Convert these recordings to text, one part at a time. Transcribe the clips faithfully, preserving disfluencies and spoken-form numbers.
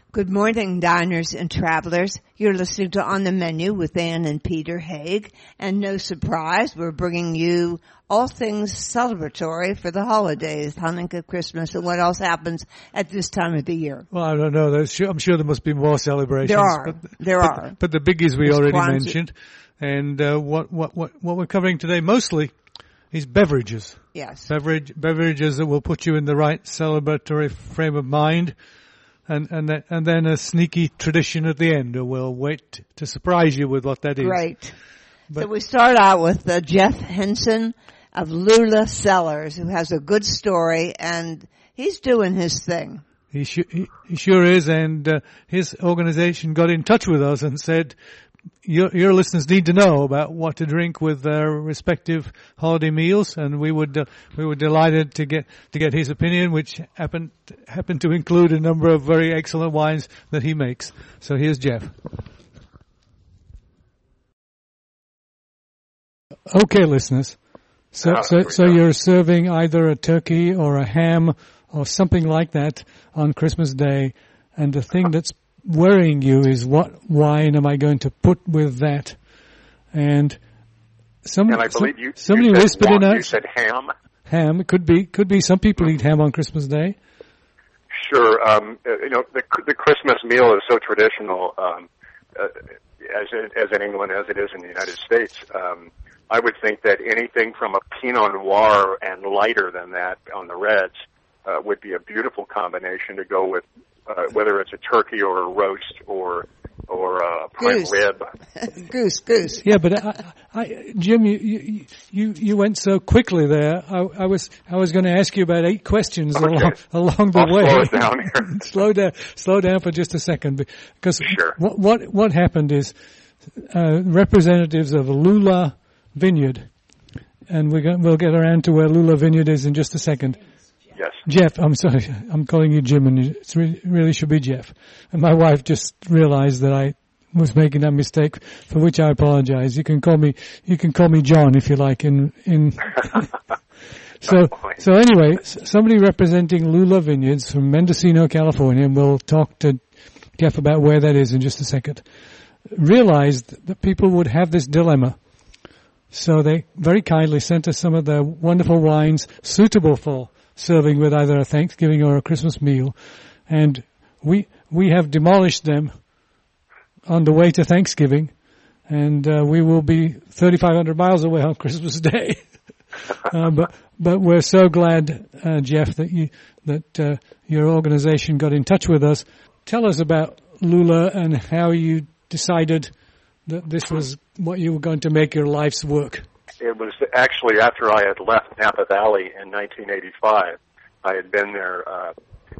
Good morning, diners and travelers. You're listening to On the Menu with Ann and Peter Haig. And no surprise, we're bringing you all things celebratory for the holidays, Hanukkah, Christmas, and what else happens at this time of the year. Well, I don't know. There's, I'm sure there must be more celebrations. There are. But, there but, are. But the biggies we There's already Kwanzaa. mentioned. And uh, what, what, what, what we're covering today mostly is beverages. Yes. Beverage, beverages that will put you in the right celebratory frame of mind. And and then, and then a sneaky tradition at the end. We'll wait to surprise you with what that is. Great. But, so we start out with uh, Jeff Henson of Lula Cellars, who has a good story, and he's doing his thing. He, sh- he, he sure is, and uh, his organization got in touch with us and said, your, your listeners need to know about what to drink with their respective holiday meals, and we would uh, we were delighted to get to get his opinion, which happened happened to include a number of very excellent wines that he makes. So here's Jeff. Okay, listeners. So Ah, so so you're serving either a turkey or a ham or something like that on Christmas Day, and the thing that's worrying you is what wine am I going to put with that? And some, and I believe some, you, somebody you said whispered one, in you us. said ham. Ham. It could be, could be some people eat ham on Christmas Day. Sure. Um, uh, you know, the, the Christmas meal is so traditional, um, uh, as, in, as in England as it is in the United States. Um, I would think that anything from a Pinot Noir and lighter than that on the reds uh, would be a beautiful combination to go with, uh, whether it's a turkey or a roast or or a prime Goose. rib. goose, goose. Yeah, but I, I, Jim, you, you you you went so quickly there. I, I was I was going to ask you about eight questions Okay. along along the I'll way. slow it down here. slow down, slow down for just a second, because Sure. what what what happened is uh, representatives of Lula Vineyard, and we're going, we'll get around to where Lula Vineyard is in just a second. Yes. Jeff, I'm sorry, I'm calling you Jim, and it really, really should be Jeff. And my wife just realized that I was making that mistake, for which I apologize. You can call me, you can call me John if you like. In in. so so anyway, somebody representing Lula Vineyards from Mendocino, California, and we'll talk to Jeff about where that is in just a second. Realized that people would have this dilemma. So they very kindly sent us some of the wonderful wines suitable for serving with either a Thanksgiving or a Christmas meal. And we we have demolished them on the way to Thanksgiving. And uh, we will be thirty-five hundred miles away on Christmas Day. uh, but but we're so glad, uh, Jeff, that you that uh, your organization got in touch with us. Tell us about Lula and how you decided that this was what you were going to make your life's work. It was actually after I had left Napa Valley in nineteen eighty-five. I had been there, uh,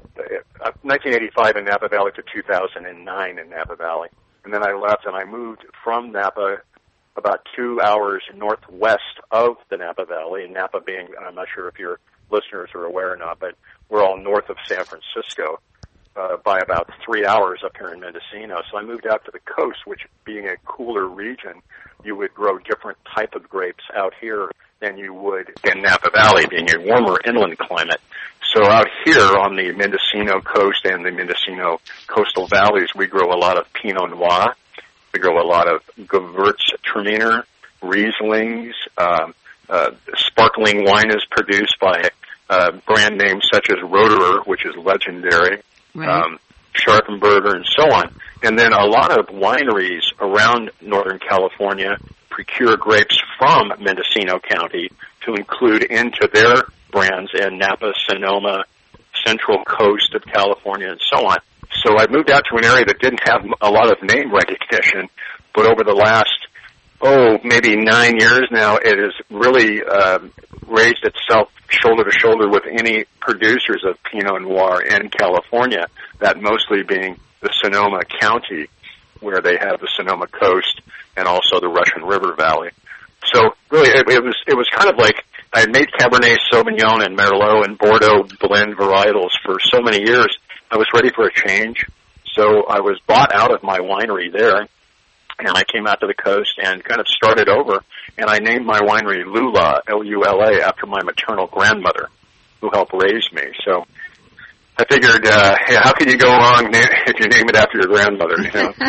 uh, nineteen eighty-five in Napa Valley to two thousand nine in Napa Valley. And then I left and I moved from Napa about two hours northwest of the Napa Valley, and Napa being, I'm not sure if your listeners are aware or not, but we're all north of San Francisco. Uh, by about three hours up here in Mendocino. So I moved out to the coast, which being a cooler region, you would grow different type of grapes out here than you would in Napa Valley, being a warmer inland climate. So out here on the Mendocino coast and the Mendocino coastal valleys, we grow a lot of Pinot Noir. We grow a lot of Gewürztraminer, Rieslings. Uh, uh, sparkling wine is produced by uh, brand names such as Roederer, which is legendary. Right. Um, Scharfenberger, and so on. And then a lot of wineries around Northern California procure grapes from Mendocino County to include into their brands in Napa, Sonoma, Central Coast of California, and so on. So I moved out to an area that didn't have a lot of name recognition, but over the last, oh, maybe nine years now, it has really uh, raised itself shoulder to shoulder with any producers of Pinot Noir in California, that mostly being the Sonoma County, where they have the Sonoma Coast and also the Russian River Valley. So really, it, it was it was kind of like I had made Cabernet Sauvignon and Merlot and Bordeaux blend varietals for so many years. I was ready for a change, so I was bought out of my winery there. And I came out to the coast and kind of started over, and I named my winery Lula, L U L A, after my maternal grandmother, who helped raise me. So I figured, uh, yeah, how can you go wrong if you name it after your grandmother? You know,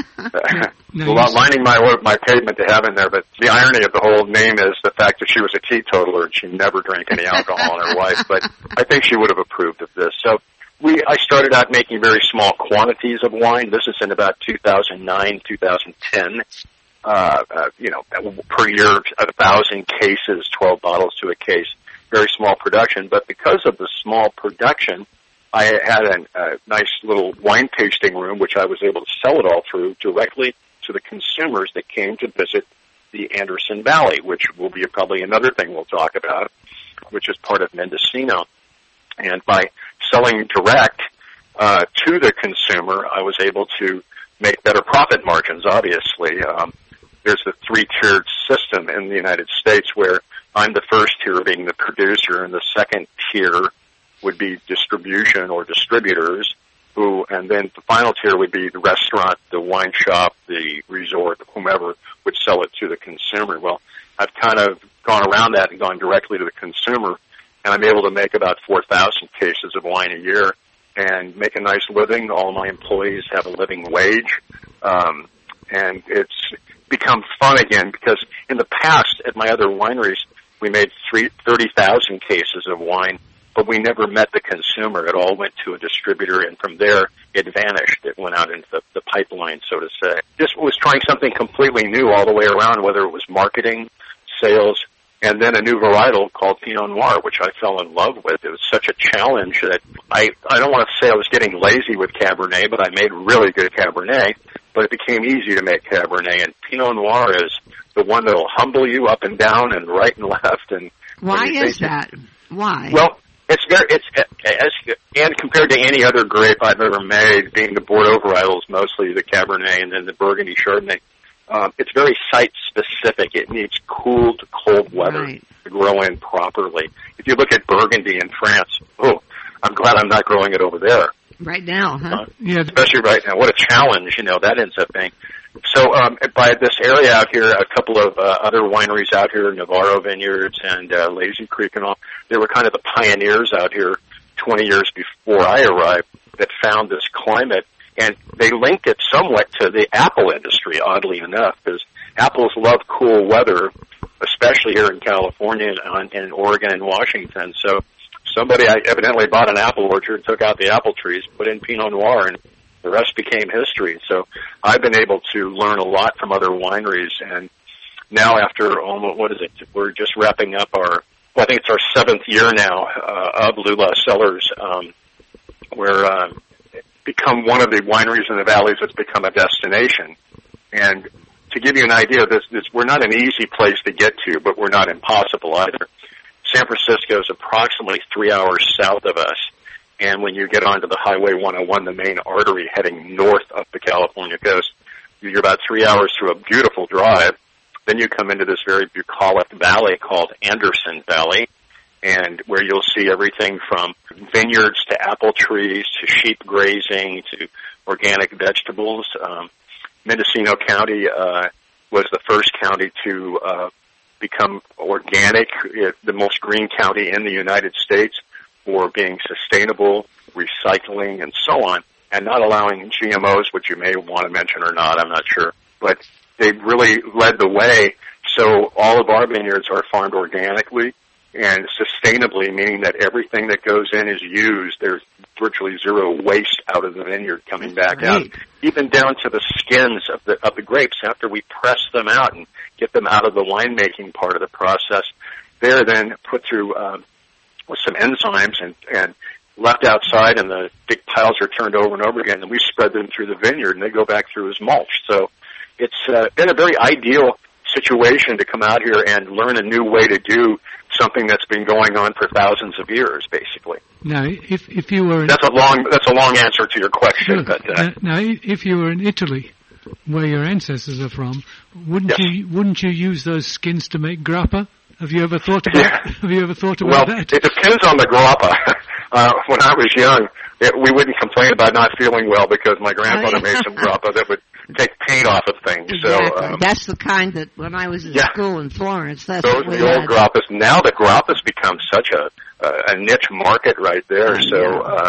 no, well, lining my my pavement to heaven there. But the irony of the whole name is the fact that she was a teetotaler and she never drank any alcohol in her life. But I think she would have approved of this. So we, I started out making very small quantities of wine. This is in about two thousand nine, two thousand ten. Uh, uh, you know, per year, a thousand cases, twelve bottles to a case. Very small production, but because of the small production, I had a, a nice little wine tasting room, which I was able to sell it all through directly to the consumers that came to visit the Anderson Valley, which will be probably another thing we'll talk about, which is part of Mendocino. And by selling direct uh, to the consumer, I was able to make better profit margins, obviously. Um, there's a three-tiered system in the United States where I'm the first tier being the producer, and the second tier would be distribution or distributors, who, and then the final tier would be the restaurant, the wine shop, the resort, whomever would sell it to the consumer. Well, I've kind of gone around that and gone directly to the consumer, and I'm able to make about four thousand cases of wine a year and make a nice living. All my employees have a living wage, um, and it's become fun again because in the past at my other wineries, we made thirty thousand cases of wine, but we never met the consumer. It all went to a distributor, and from there, it vanished. It went out into the, the pipeline, so to say. Just was trying something completely new all the way around, whether it was marketing, sales, and then a new varietal called Pinot Noir, which I fell in love with. It was such a challenge that I, I don't want to say I was getting lazy with Cabernet, but I made really good Cabernet, but it became easy to make Cabernet, and Pinot Noir is the one that will humble you up and down and right and left. And why is that? Why? Well, it's very, it's, as, and compared to any other grape I've ever made, being the Bordeaux varietals, mostly the Cabernet and then the Burgundy Chardonnay, um, it's very site-specific. It needs cool to cold weather right. to grow in properly. If you look at Burgundy in France, oh, I'm glad I'm not growing it over there. Right now, huh? Uh, yeah, especially right now. What a challenge, you know, that ends up being. So um, by this area out here, a couple of uh, other wineries out here, Navarro Vineyards and uh, Lazy Creek and all, they were kind of the pioneers out here twenty years before I arrived that found this climate, and they linked it somewhat to the apple industry, oddly enough, because apples love cool weather, especially here in California and in Oregon and Washington. So somebody evidently bought an apple orchard, took out the apple trees, put in Pinot Noir, and the rest became history. So I've been able to learn a lot from other wineries, and now after almost, what is it, we're just wrapping up our, well, I think it's our seventh year now uh, of Lula Cellars. Um, we're uh, become one of the wineries in the valleys that's become a destination. And to give you an idea, this, this we're not an easy place to get to, but we're not impossible either. San Francisco is approximately three hours south of us. And when you get onto the Highway one oh one, the main artery heading north up the California coast, you're about three hours through a beautiful drive. Then you come into this very bucolic valley called Anderson Valley, and where you'll see everything from vineyards to apple trees to sheep grazing to organic vegetables. Um, Mendocino County uh, was the first county to uh, become organic, it, the most green county in the United States, for being sustainable, recycling, and so on, and not allowing G M Os, which you may want to mention or not, I'm not sure. But they really led the way, so all of our vineyards are farmed organically and sustainably, meaning that everything that goes in is used. There's virtually zero waste out of the vineyard coming back out, even down to the skins of the of the grapes. After we press them out and get them out of the winemaking part of the process, they're then put through um, with some enzymes and, and left outside, and the big piles are turned over and over again, and we spread them through the vineyard, and they go back through as mulch. So it's uh, been a very ideal situation to come out here and learn a new way to do something that's been going on for thousands of years, basically. Now, if if you were in that's a long that's a long answer to your question. Sure. But uh, now, if you were in Italy, where your ancestors are from, wouldn't yes. you wouldn't you use those skins to make grappa? Have you ever thought about? Yeah. Have you ever thought about well, that? It depends on the grappa. Uh, when I was young, it, we wouldn't complain about not feeling well because my grandfather oh, yeah. made some grappa that would take paint off of things. Exactly. So um, that's the kind that when I was in yeah. school in Florence, that's those what are we the had. old grappas. Now the grappas become such a uh, a niche market right there. Uh, so yeah. uh,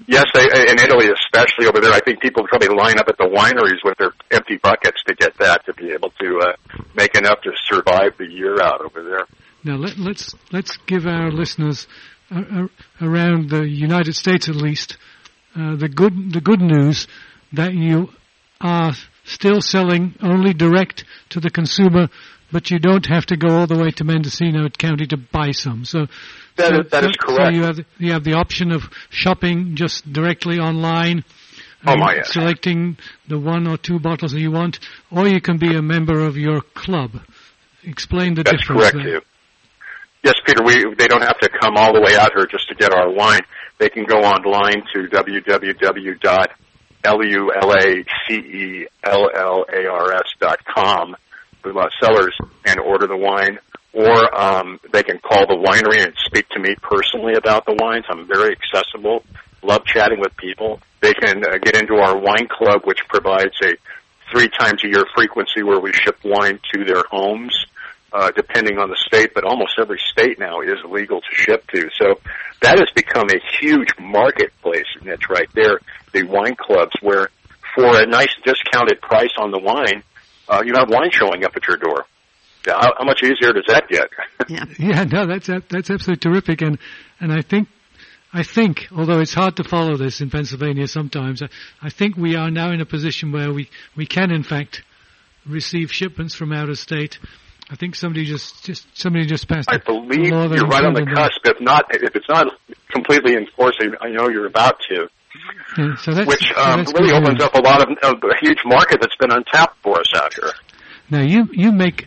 Yes, they, in Italy especially over there, I think people probably line up at the wineries with their empty buckets to get that, to be able to uh, make enough to survive the year out over there. Now let, let's let's give our listeners uh, uh, around the United States at least uh, the good the good news that you are still selling only direct to the consumer, but you don't have to go all the way to Mendocino County to buy some. So that, so, is, that so, is correct. So you have you have the option of shopping just directly online. Oh my, yes. Selecting the one or two bottles that you want, or you can be a member of your club. Explain the That's difference correct, there. too. Yes, Peter, we, they don't have to come all the way out here just to get our wine. They can go online to w w w dot lulacellars dot com, Cellars, and order the wine. Or um, they can call the winery and speak to me personally about the wines. I'm very accessible, love chatting with people. They can uh, get into our wine club, which provides a three times a year frequency where we ship wine to their homes. Uh, depending on the state, but almost every state now is legal to ship to. So that has become a huge marketplace, and it's right there, the wine clubs, where for a nice discounted price on the wine, uh, you have wine showing up at your door. How, how much easier does that get? Yeah, yeah, no, that's that's absolutely terrific, and and I think I think, although it's hard to follow this in Pennsylvania sometimes, I, I think we are now in a position where we we can in fact receive shipments from out of state. I think somebody just, just somebody just passed. I believe you're right on the cusp. If not, if it's not completely enforced, I know you're about to. Yeah, so that's, which so um, that's really good. opens up a lot of uh, a huge market that's been untapped for us out here. Now you you make,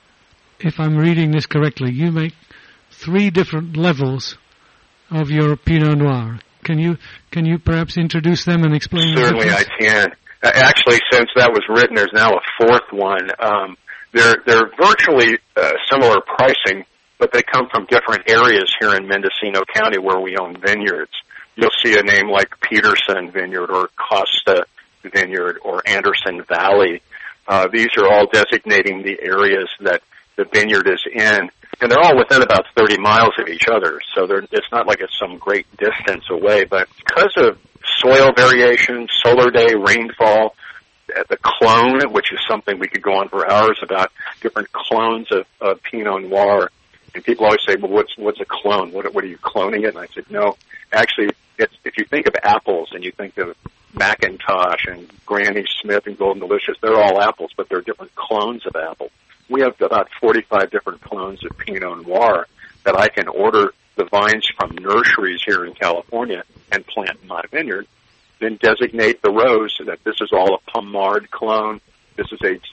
if I'm reading this correctly, you make three different levels of your Pinot Noir. Can you can you perhaps introduce them and explain? Certainly, I can. Uh, actually, since that was written, there's now a fourth one. Um, They're, they're virtually uh, similar pricing, but they come from different areas here in Mendocino County where we own vineyards. You'll see a name like Peterson Vineyard or Costa Vineyard or Anderson Valley. Uh, these are all designating the areas that the vineyard is in, and they're all within about thirty miles of each other, so they're, it's not like it's some great distance away. But because of soil variation, solar day, rainfall, the clone, which is something we could go on for hours about, different clones of, of Pinot Noir. And people always say, well, what's, what's a clone? What, what are you cloning it? And I said, no, actually, it's, if you think of apples and you think of Macintosh and Granny Smith and Golden Delicious, they're all apples, but they're different clones of apples. We have about forty-five different clones of Pinot Noir that I can order the vines from nurseries here in California and plant in my vineyard. Then designate the rows so that this is all a Pommard clone, this is a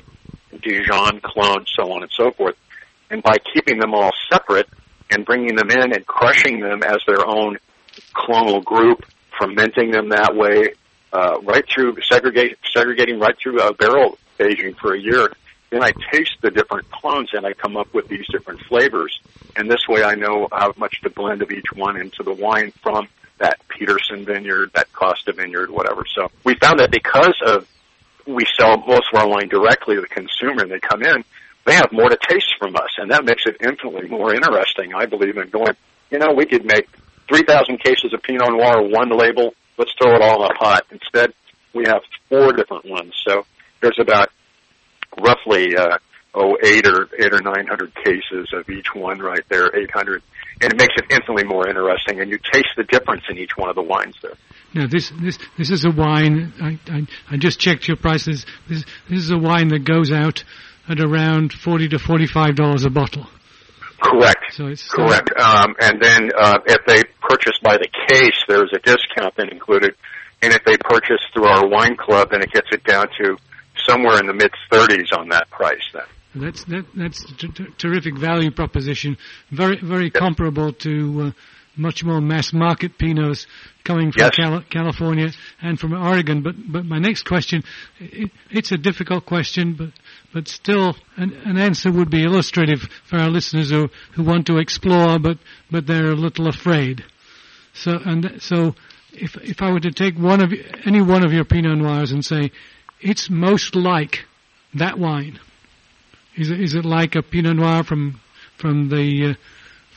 Dijon clone, so on and so forth. And by keeping them all separate and bringing them in and crushing them as their own clonal group, fermenting them that way, uh, right through segregate, segregating right through uh, barrel aging for a year, then I taste the different clones and I come up with these different flavors. And this way I know how much to blend of each one into the wine from that Peterson vineyard, that Costa vineyard, whatever. So we found that because of we sell most of our wine directly to the consumer and they come in, they have more to taste from us, and that makes it infinitely more interesting, I believe, in going, you know, we could make three thousand cases of Pinot Noir, one label, let's throw it all in a pot. Instead, we have four different ones. So there's about roughly uh, oh, eight or eight or nine hundred cases of each one right there, eight hundred. And it makes it infinitely more interesting, and you taste the difference in each one of the wines there. Now, this this this is a wine. I I, I just checked your prices. This this is a wine that goes out at around forty to forty-five dollars a bottle. Correct. So it's correct. Um, and then uh, if they purchase by the case, there's a discount then included. And if they purchase through our wine club, then it gets it down to somewhere in the mid thirties on that price then. That's that, that's a t- t- terrific value proposition. Very very comparable to uh, much more mass market Pinots coming from yes. Cal- California and from Oregon. But but my next question, it, it's a difficult question, but but still an, an answer would be illustrative for our listeners who who want to explore, but but they're a little afraid. So and so if if I were to take one of any one of your Pinot Noirs and say it's most like that wine. Is it, is it like a Pinot Noir from from the uh,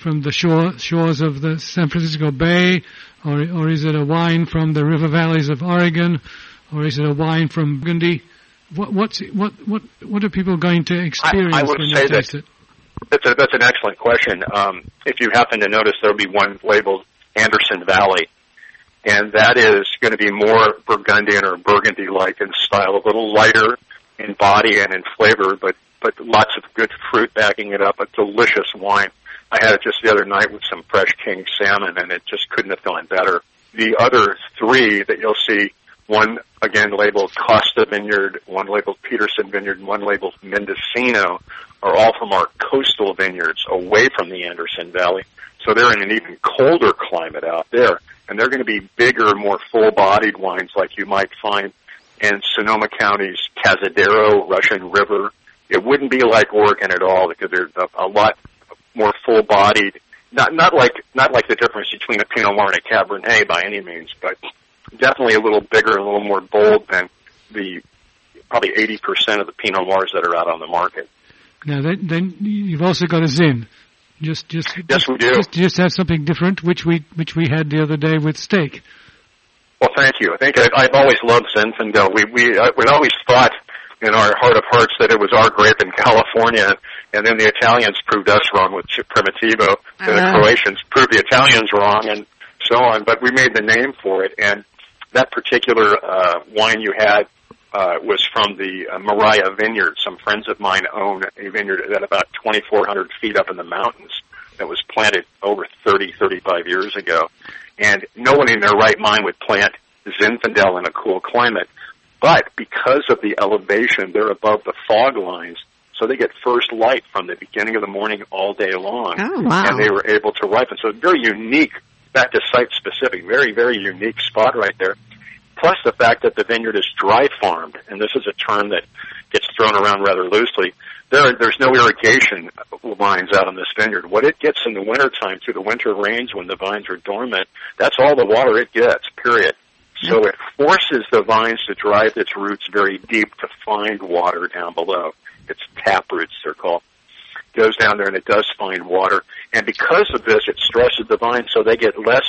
from the shore, shores of the San Francisco Bay, or or is it a wine from the river valleys of Oregon, or is it a wine from Burgundy? What what's what what what are people going to experience I, I would when say they taste that it? That's a, that's an excellent question. Um, if you happen to notice, there'll be one labeled Anderson Valley, and that is going to be more Burgundian or Burgundy-like in style, a little lighter in body and in flavor, but but lots of good fruit backing it up. A delicious wine. I had it just the other night with some fresh king salmon, and it just couldn't have gone better. The other three that you'll see, one again labeled Costa Vineyard, one labeled Peterson Vineyard, and one labeled Mendocino, are all from our coastal vineyards away from the Anderson Valley. So they're in an even colder climate out there, and they're going to be bigger, more full-bodied wines like you might find in Sonoma County's Cazadero, Russian River. It wouldn't be like Oregon at all because they're a lot more full-bodied. Not not like not like the difference between a Pinot Noir and a Cabernet by any means, but definitely a little bigger, a little more bold than the probably eighty percent of the Pinot Noirs that are out on the market. Now, then, then you've also got a Zin. Just, just, yes, just, we do. Just, just have something different, which we, which we had the other day with steak. Well, thank you. I think I've, I've always loved Zinfandel. We, we, uh, we always thought in our heart of hearts that it was our grape in California, and then the Italians proved us wrong with Primitivo, and uh-huh. the Croatians proved the Italians wrong, and so on. But we made the name for it, and that particular uh, wine you had uh, was from the uh, Mariah Vineyard. Some friends of mine own a vineyard at about twenty-four hundred feet up in the mountains that was planted over thirty, thirty-five years ago. And no one in their right mind would plant Zinfandel in a cool climate. But because of the elevation, they're above the fog lines, so they get first light from the beginning of the morning all day long. Oh, wow. And they were able to ripen. So very unique, back to site-specific, very, very unique spot right there. Plus the fact that the vineyard is dry farmed, and this is a term that gets thrown around rather loosely. There, there's no irrigation lines out on this vineyard. What it gets in the wintertime through the winter rains when the vines are dormant, that's all the water it gets, period. So it forces the vines to drive its roots very deep to find water down below. It's tap roots, they're called. It goes down there and it does find water. And because of this, it stresses the vines so they get less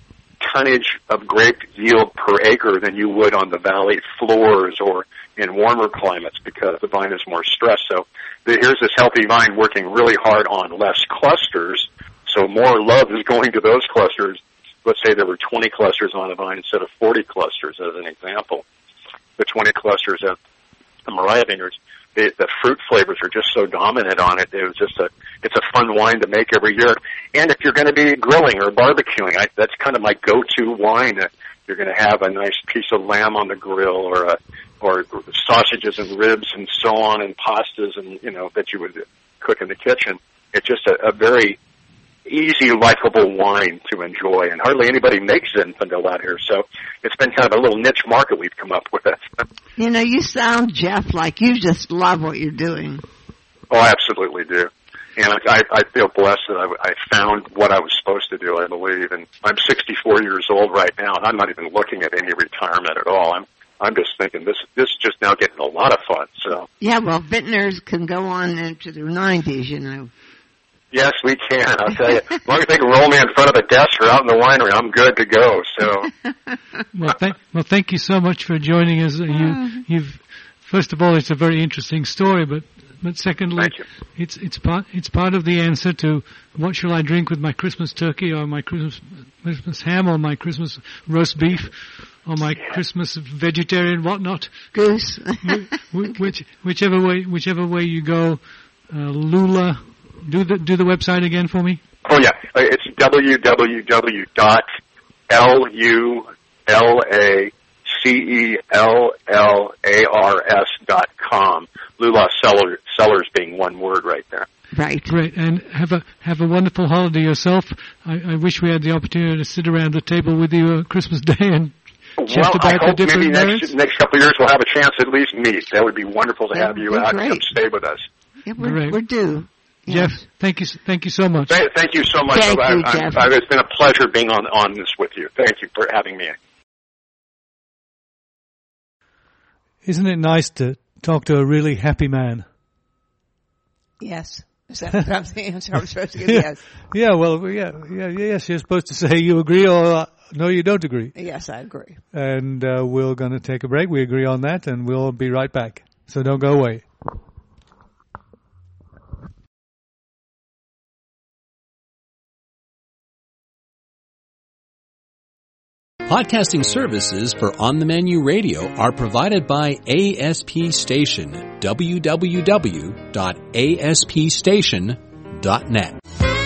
tonnage of grape yield per acre than you would on the valley floors or in warmer climates because the vine is more stressed. So the, here's this healthy vine working really hard on less clusters, so more love is going to those clusters. Let's say there were twenty clusters on a vine instead of forty clusters, as an example. The twenty clusters at the Mariah Vineyards, the, the fruit flavors are just so dominant on it. It was just a, it's a fun wine to make every year. And if you're going to be grilling or barbecuing, I, that's kind of my go-to wine. You're going to have a nice piece of lamb on the grill, or a, or sausages and ribs and so on, and pastas, and you know that you would cook in the kitchen. It's just a, a very easy, likable wine to enjoy, and hardly anybody makes Zinfandel out here, so it's been kind of a little niche market we've come up with. You know, you sound, Jeff, like you just love what you're doing. Oh, I absolutely do. And I, I feel blessed that I, I found what I was supposed to do, I believe. And I'm sixty-four years old right now, and I'm not even looking at any retirement at all. I'm I'm just thinking this this is just now getting a lot of fun. So yeah, well, vintners can go on into their nineties, you know. Yes, we can. I'll tell you. As long as they can roll me in front of a desk or out in the winery, I'm good to go. So, well, thank well, thank you so much for joining us. You, you've first of all, it's a very interesting story, but but secondly, it's it's part it's part of the answer to what shall I drink with my Christmas turkey, or my Christmas Christmas ham, or my Christmas roast beef, or my yeah. Christmas vegetarian whatnot. Goose. Which whichever way whichever way you go, uh, Lula. Do the do the website again for me. Oh yeah, it's w w w dot lula c e l l a r s dot com. Lula Cellars, Cellars being one word right there. Right. Great, and have a have a wonderful holiday yourself. I, I wish we had the opportunity to sit around the table with you on Christmas Day and well, chat about I hope the different maybe next, next couple of years we'll have a chance to at least meet. That would be wonderful to have you out and come stay with us. Yeah, we're, we're due. Jeff, yes. thank you, thank you so much. Thank, thank you so much. Thank I, you, I, Jeff. I, it's been a pleasure being on, on this with you. Thank you for having me. Isn't it nice to talk to a really happy man? Yes. Is that that's the answer I'm supposed to give? Yes. Yeah, well, yeah, yeah, yes, you're supposed to say you agree or uh, no, you don't agree. Yes, I agree. And uh, we're going to take a break. We agree on that, and we'll be right back. So don't go away. Podcasting services for On the Menu Radio are provided by A S P Station, w w w dot a s p station dot net.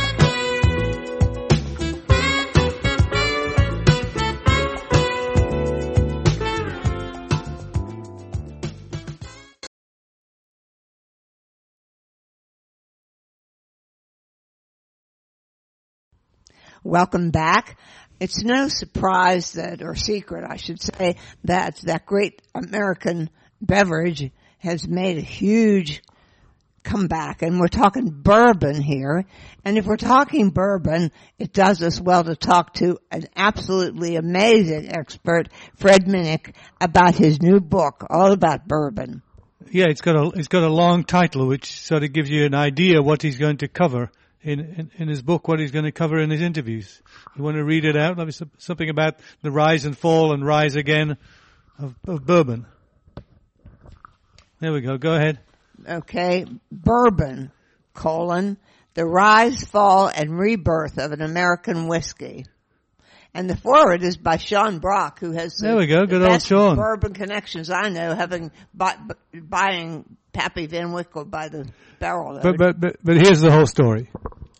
Welcome back. It's no surprise that, or secret, I should say, that that great American beverage has made a huge comeback. And we're talking bourbon here. And if we're talking bourbon, it does us well to talk to an absolutely amazing expert, Fred Minnick, about his new book, all about bourbon. Yeah, it's got a it's got a long title, which sort of gives you an idea what he's going to cover. In, in, in his book, what he's going to cover in his interviews. You want to read it out? Maybe something about the rise and fall and rise again of, of bourbon. There we go. Go ahead. Okay. Bourbon, colon, the rise, fall, and rebirth of an American whiskey. And the foreword is by Sean Brock, who has there we go. Good the old best Sean. bourbon connections I know, having bought, buying Pappy Van Wickle by the barrel. But, but but but here's the whole story.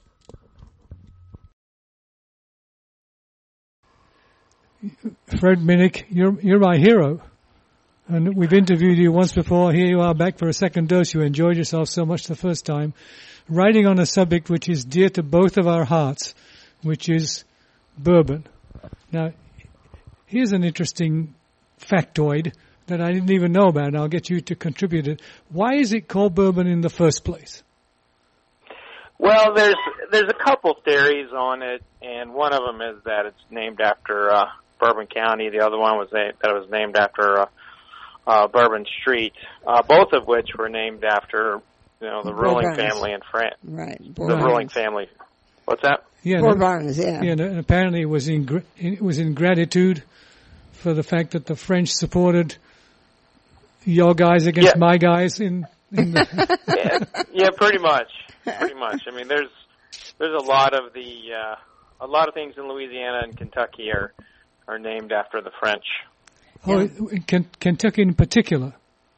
Fred Minnick, you're you're my hero, and we've interviewed you once before. Here you are back for a second dose. You enjoyed yourself so much the first time, writing on a subject which is dear to both of our hearts, which is bourbon. Now, here's an interesting factoid that I didn't even know about, and I'll get you to contribute it. Why is it called bourbon in the first place? Well, there's there's a couple theories on it, and one of them is that it's named after uh, Bourbon County. The other one was that it was named after uh, uh, Bourbon Street, uh, both of which were named after, you know, the ruling Bourbons. family in France. Right. The Bourbons. ruling family. What's that? Yeah, Bourbons, yeah. Yeah, and apparently it was in gr- it was in gratitude for the fact that the French supported your guys against Yeah. my guys in, in the yeah, yeah, pretty much, pretty much. I mean, there's there's a lot of the uh, a lot of things in Louisiana and Kentucky are are named after the French. oh, Ken- Kentucky in particular.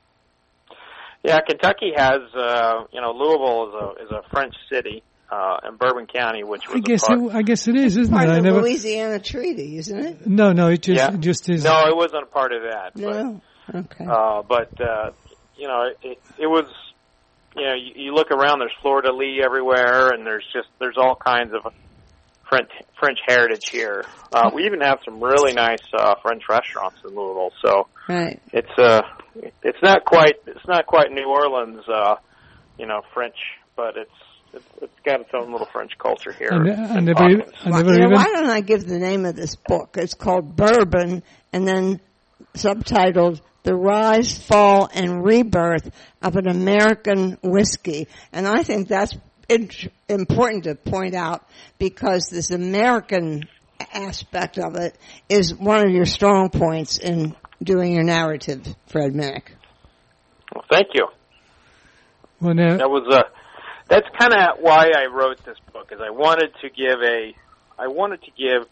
Yeah, Kentucky has uh, you know Louisville is a is a French city, uh, and Bourbon County, which was I guess a part, it, I guess it is, isn't Part it? of I the never. Louisiana Treaty, isn't it? No, no, it just Yeah. it just is. no, it wasn't a part of that. No. Okay. But, uh, but uh, you know, it, it was. You know, you, you look around. There's Fleur de Lis everywhere, and there's just there's all kinds of French French heritage here. Uh, we even have some really nice uh, French restaurants in Louisville. So Right. it's uh it's not quite it's not quite New Orleans, uh, you know, French, but it's it's, it's got its own little French culture here. I, ne- I in never, even, Hawkins. I Well, never you know, even. why don't I give the name of this book? It's called Bourbon, and then subtitled The Rise, Fall, and Rebirth of an American Whiskey. And I think that's int- important to point out because this American aspect of it is one of your strong points in doing your narrative, Fred Minnick. Well, thank you. Well, now, That was uh that's kind of why I wrote this book, is I wanted to give a I wanted to give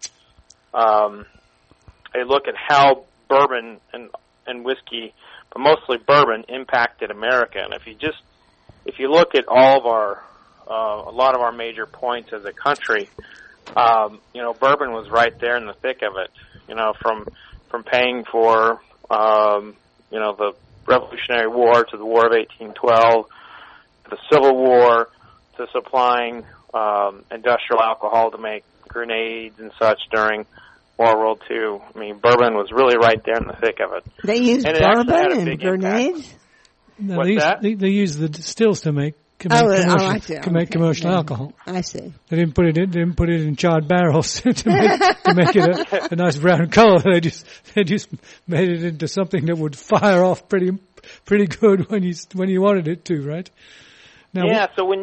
um, a look at how bourbon and and whiskey, but mostly bourbon, impacted America. And if you just if you look at all of our uh, a lot of our major points as a country, um, you know, bourbon was right there in the thick of it. You know, from from paying for um, you know the Revolutionary War to the War of eighteen twelve. The Civil War, to supplying um, industrial alcohol to make grenades and such during World War Two. I mean, bourbon was really right there in the thick of it. They use And it actually had a bourbon and big grenades? impact. no, what's they, use, that? they, they use the stills to make to make Oh, commercial, oh, I see. to make Okay. commercial Yeah. alcohol. I see. They didn't put it in. They didn't put it in charred barrels to make to make it a, a nice brown color. They just they just made it into something that would fire off pretty pretty good when you when you wanted it to, right? Now, Yeah, so when you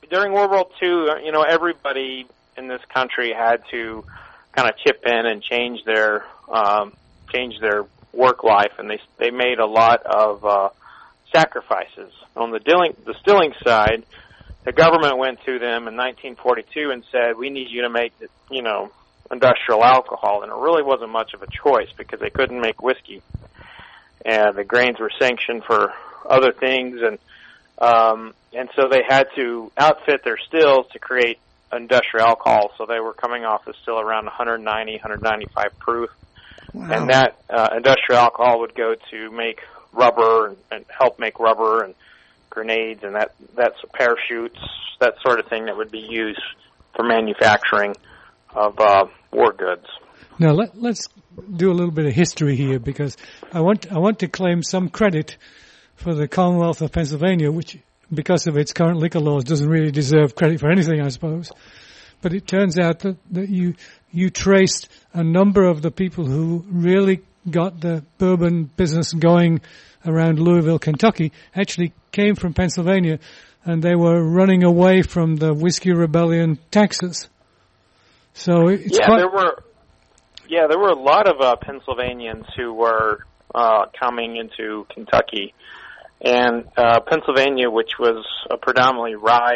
during World War Two, you know, everybody in this country had to kind of chip in and change their um, change their work life, and they they made a lot of uh, sacrifices. On the distilling, distilling side, the government went to them in nineteen forty-two and said, "We need you to make, you know, industrial alcohol," and it really wasn't much of a choice because they couldn't make whiskey, and the grains were sanctioned for other things, and um, and so they had to outfit their stills to create industrial alcohol. So they were coming off the still around one ninety, one ninety-five proof, wow. And that uh, industrial alcohol would go to make rubber and, and help make rubber and grenades and that that's parachutes, that sort of thing that would be used for manufacturing of uh, war goods. Now let, let's do a little bit of history here, because I want I want to claim some credit for the Commonwealth of Pennsylvania, which, because of its current liquor laws, doesn't really deserve credit for anything, I suppose. But it turns out that, that you you traced a number of the people who really got the bourbon business going around Louisville, Kentucky, actually came from Pennsylvania, and they were running away from the Whiskey Rebellion taxes. So it's yeah, quite... there were yeah, there were a lot of uh, Pennsylvanians who were uh, coming into Kentucky, and uh, Pennsylvania, which was a predominantly rye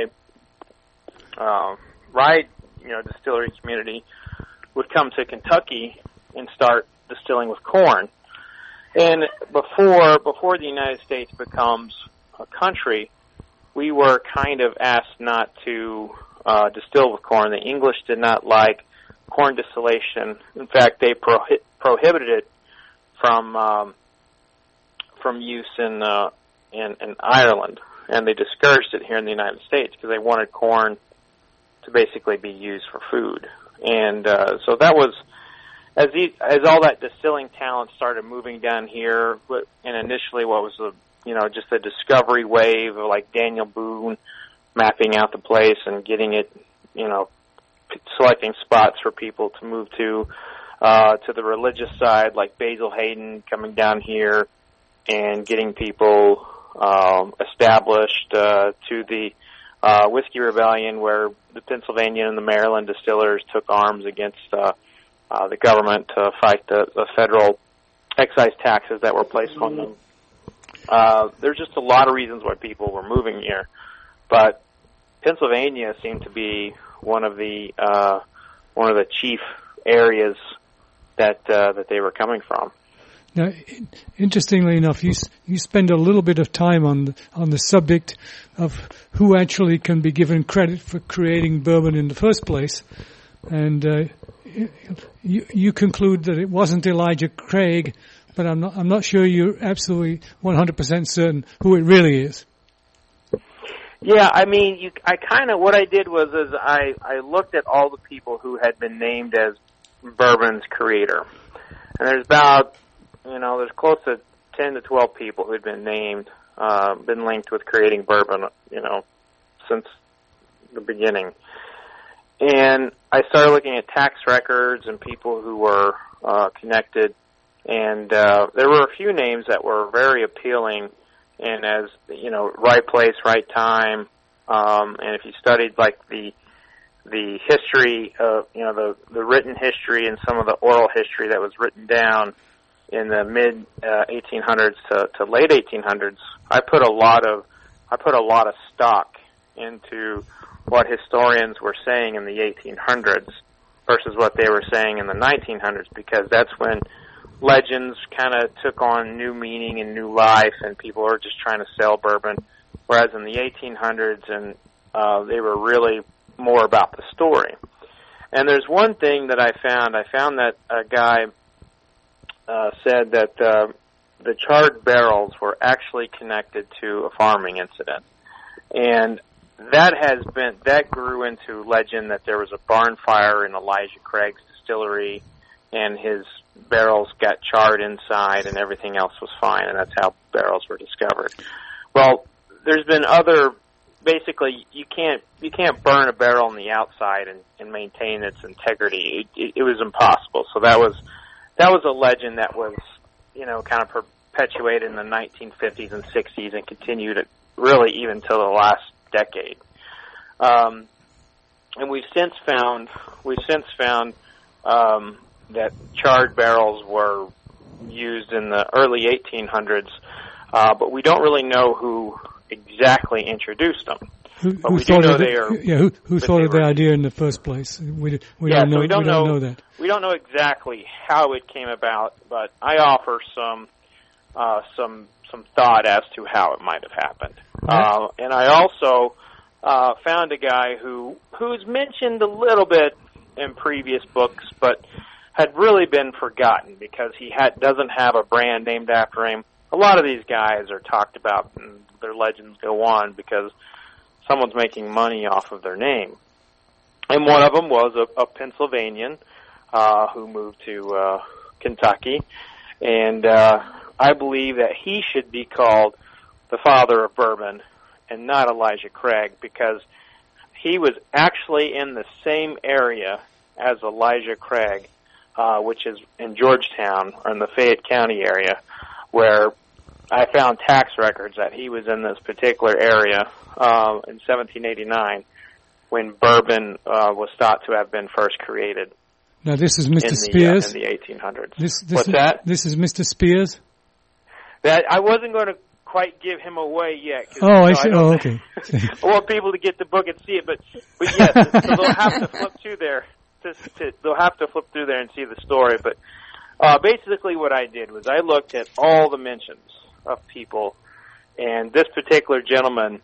uh, rye you know distillery community, would come to Kentucky and start distilling with corn. And before before the United States becomes a country, we were kind of asked not to uh, distill with corn. The English did not like corn distillation. In fact, they prohi- prohibited it from um, from use in, uh, in in Ireland, and they discouraged it here in the United States because they wanted corn to basically be used for food. And uh, so that was. As the, as all that distilling talent started moving down here, and initially what was a, you know, just a discovery wave of like Daniel Boone mapping out the place and getting it, you know, selecting spots for people to move to, uh, to the religious side, like Basil Hayden coming down here and getting people, um, established, uh, to the, uh, Whiskey Rebellion, where the Pennsylvania and the Maryland distillers took arms against, uh, Uh, the government to fight the, the federal excise taxes that were placed on them. Uh, there's just a lot of reasons why people were moving here, but Pennsylvania seemed to be one of the uh, one of the chief areas that uh, that they were coming from. Now, interestingly enough, you you spend a little bit of time on the, on the subject of who actually can be given credit for creating bourbon in the first place, and uh, You, you conclude that it wasn't Elijah Craig, but I'm not, I'm not sure you're absolutely one hundred percent certain who it really is. Yeah, I mean, you, I kind of, what I did was is I, I looked at all the people who had been named as bourbon's creator. And there's about, you know, there's close to ten to twelve people who had been named, uh, been linked with creating bourbon, you know, since the beginning. And I started looking at tax records and people who were uh, connected, and uh, there were a few names that were very appealing, and as, you know, right place, right time, um, and if you studied, like, the the history of, you know, the, the written history and some of the oral history that was written down in the mid uh, eighteen hundreds to, to late eighteen hundreds, I put a lot of, I put a lot of stock into what historians were saying in the eighteen hundreds versus what they were saying in the nineteen hundreds, because that's when legends kind of took on new meaning and new life, and people were just trying to sell bourbon, whereas in the eighteen hundreds, and uh, they were really more about the story. And there's one thing that I found. I found that a guy uh, said that uh, the charred barrels were actually connected to a farming incident, and That has been, that grew into legend that there was a barn fire in Elijah Craig's distillery and his barrels got charred inside and everything else was fine, and that's how barrels were discovered. Well, there's been other, basically you can't, you can't burn a barrel on the outside and, and maintain its integrity. It, it, it was impossible. So that was, that was a legend that was, you know, kind of perpetuated in the nineteen fifties and sixties and continued really even till the last decade. Um, and we've since found we've since found um, that charred barrels were used in the early eighteen hundreds, uh, but we don't really know who exactly introduced them. Who, but who we do thought know of the, they are. yeah, who, who thought of the were, idea in the first place? We, we yeah, don't know. So we don't, we don't know, know that. We don't know exactly how it came about, but I offer some uh, some some thought as to how it might have happened. Yeah. Uh, and I also uh, found a guy who who's mentioned a little bit in previous books, but had really been forgotten because he had doesn't have a brand named after him. A lot of these guys are talked about, and their legends go on because someone's making money off of their name. And one of them was a, a Pennsylvanian uh, who moved to uh, Kentucky. And uh, I believe that he should be called the father of bourbon and not Elijah Craig, because he was actually in the same area as Elijah Craig, uh, which is in Georgetown, or in the Fayette County area, where I found tax records that he was in this particular area uh, in seventeen eighty-nine when bourbon uh, was thought to have been first created. Now, this is Mister In the, Spears? Uh, in the eighteen hundreds. This, this What's is, that? This is Mister Spears? That I wasn't going to quite give him away yet. Oh, I you know, see. I Oh, okay. I want people to get the book and see it, but, but yes, so they'll have to flip through there. To, to, they'll have to flip through there and see the story. But uh, basically what I did was I looked at all the mentions of people, and this particular gentleman